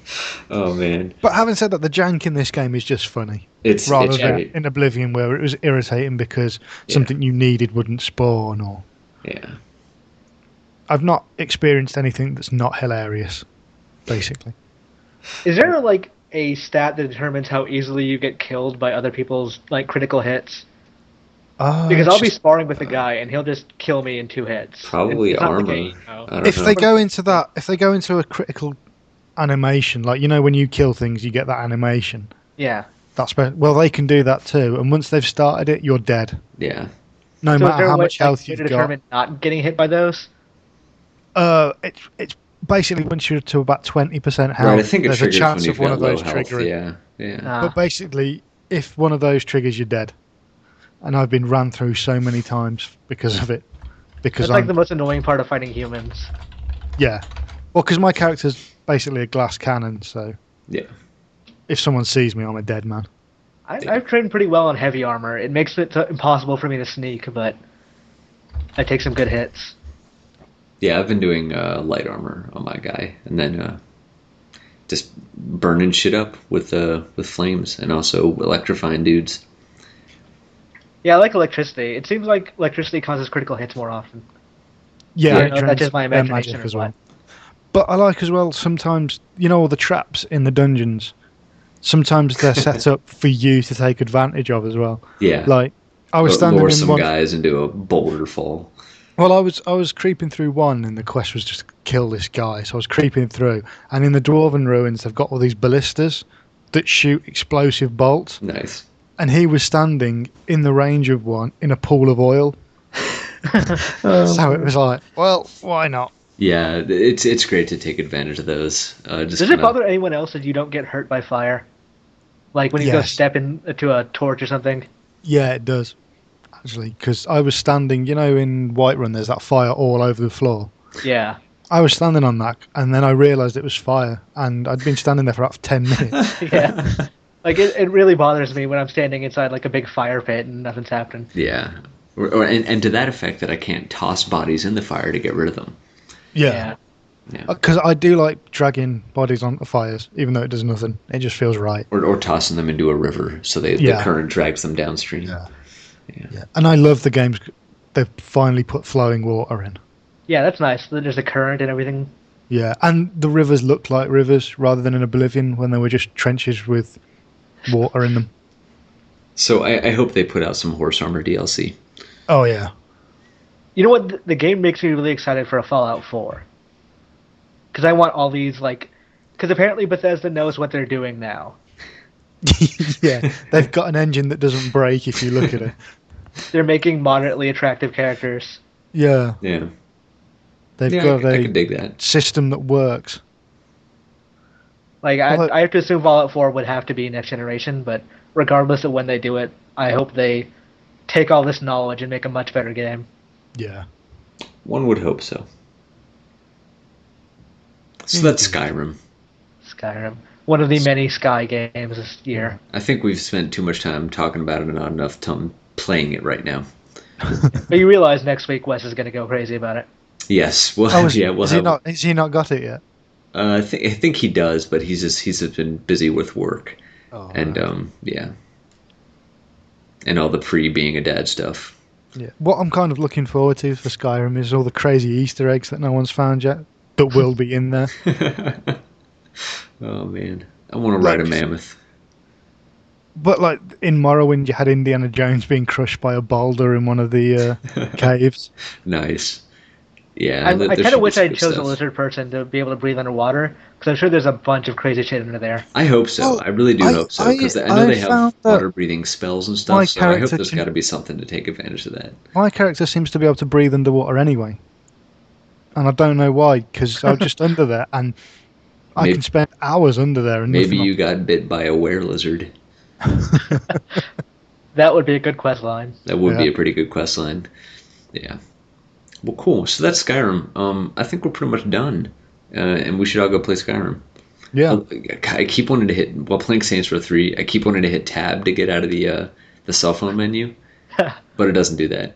Oh man, But having said that, the jank in this game is just funny, it's rather it's than great. in Oblivion where it was irritating because Yeah. something you needed wouldn't spawn. Or Yeah. I've not experienced anything that's not hilarious, basically. Is there like a stat that determines how easily you get killed by other people's like critical hits? Uh, Because it's I'll be just- sparring with a guy and he'll just kill me in two hits. Probably It's not the armor. game, no. I don't if know. they go into that, if they go into a critical animation, like you know when you kill things, you get that animation. Yeah. That's be- well, they can do that too. And once they've started it, you're dead. yeah. No So is matter there a how way- much like, health way you've to got. determine not getting hit by those? Uh, it's it's basically once you're to about twenty percent health, Right. I think it there's a triggers chance when of you've one got of low those health. triggering. Yeah. Yeah. Ah. But basically, if one of those triggers, you're dead. And I've been ran through so many times because of it. Because That's like I'm the most annoying part of fighting humans. yeah, well, because my character's basically a glass cannon, so Yeah. if someone sees me, I'm a dead man. I, I've trained pretty well on heavy armor. It makes it t- impossible for me to sneak, but I take some good hits. Yeah, I've been doing uh, light armor on my guy, and then uh, just burning shit up with uh, with flames, and also electrifying dudes. Yeah, I like electricity. It seems like electricity causes critical hits more often. Yeah, Yeah, it no, that's drains just my their imagination magic or as what? well. But I like as well sometimes, you know, all the traps in the dungeons. Sometimes they're set up for you to take advantage of as well. Yeah, Like I was Lu- standing lure in some one. guys into a boulder fall. Well, I was I was creeping through one, and the quest was just kill this guy. So I was creeping through, and in the dwarven ruins, they've got all these ballistas that shoot explosive bolts, Nice. and he was standing in the range of one in a pool of oil. So it was like, well, why not? Yeah, it's it's great to take advantage of those. Uh, just Does it kinda- bother anyone else that you don't get hurt by fire? Like when you go Yes. step into a torch or something. Yeah, it does. Actually, because I was standing, you know, in Whiterun, there's that fire all over the floor. Yeah. I was standing on that, and then I realised it was fire, and I'd been standing there for about ten minutes. Yeah. Like it, it really bothers me when I'm standing inside like a big fire pit and nothing's happening. Yeah. Or, or and, and to that effect that I can't toss bodies in the fire to get rid of them. Yeah. Yeah. Because I do like dragging bodies onto fires, even though it does nothing. It just feels right. Or, or tossing them into a river so they, Yeah. the current drags them downstream. Yeah. Yeah. Yeah. And I love the games they've finally put flowing water in. Yeah, that's nice. There's a current and everything. Yeah, and the rivers look like rivers rather than in Oblivion when they were just trenches with water in them. So I, I hope they put out some horse armor D L C. Oh, yeah. You know what? The- The game makes me really excited for a Fallout four. Because I want all these, like... Because apparently Bethesda knows what they're doing now. Yeah, they've got an engine that doesn't break if you look at it. They're making moderately attractive characters. Yeah, Yeah. they've yeah, got I, I a could dig that. system that works. Like, I, Well, I have to assume Fallout four would have to be next generation, but regardless of when they do it, I hope they take all this knowledge and make a much better game. Yeah. One would hope so. So that's Skyrim. Skyrim. One of the many Sky games this year. I think we've spent too much time talking about it and not enough time playing it right now. But you realize next week Wes is going to go crazy about it. Yes. Well, Oh, is, yeah. We'll has he have, not? Has he not got it yet? Uh, I think I think he does, but he's just he's just been busy with work Oh, and right. um yeah, and all the pre being a dad stuff. Yeah. What I'm kind of looking forward to for Skyrim is all the crazy Easter eggs that no one's found yet that will be in there. Oh man, I want to ride a Like- mammoth. But like in Morrowind, you had Indiana Jones being crushed by a boulder in one of the uh, caves. Nice. Yeah, I, there- I there kind should of be wish some I good chose stuff. a lizard person to be able to breathe underwater, because I'm sure there's a bunch of crazy shit under there. I hope so. Well, I really do I- hope so because I, I- know I they have found that water breathing spells and my stuff. So I hope character there's can- got to be something to take advantage of that. My character seems to be able to breathe underwater anyway, and I don't know why. Because I'm just under there, and I Maybe- can spend hours under there. And Maybe nothing you got bit by a were lizard. That would be a good quest line. That would be Yeah. a pretty good quest line. Yeah. Well, cool. So that's Skyrim. Um, I think we're pretty much done, uh, and we should all go play Skyrim. Yeah, I keep wanting to hit while playing Saints Row three. I keep wanting to hit tab to get out of the uh, the cell phone menu, but it doesn't do that.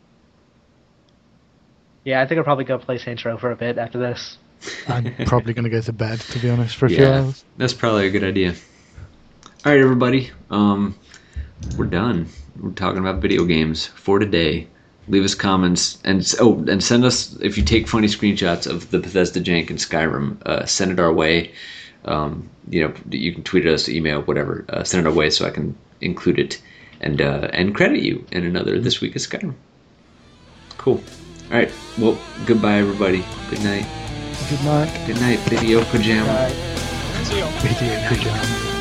Yeah, I think I'll probably go play Saints Row for a bit after this. I'm probably going to go to bed, to be honest, for a few Yeah, hours. that's probably a good idea. All right, everybody. Um, we're done. We're talking about video games for today. Leave us comments and oh, and send us if you take funny screenshots of the Bethesda jank and Skyrim. Uh, send it our way. Um, you know, you can tweet at us, email, whatever. Uh, send it our way so I can include it and uh, and credit you in another This Week of Skyrim. Cool. All right. Well, goodbye, everybody. Good night. Good night. Good night, video pajama. Uh, See you. Video pajama.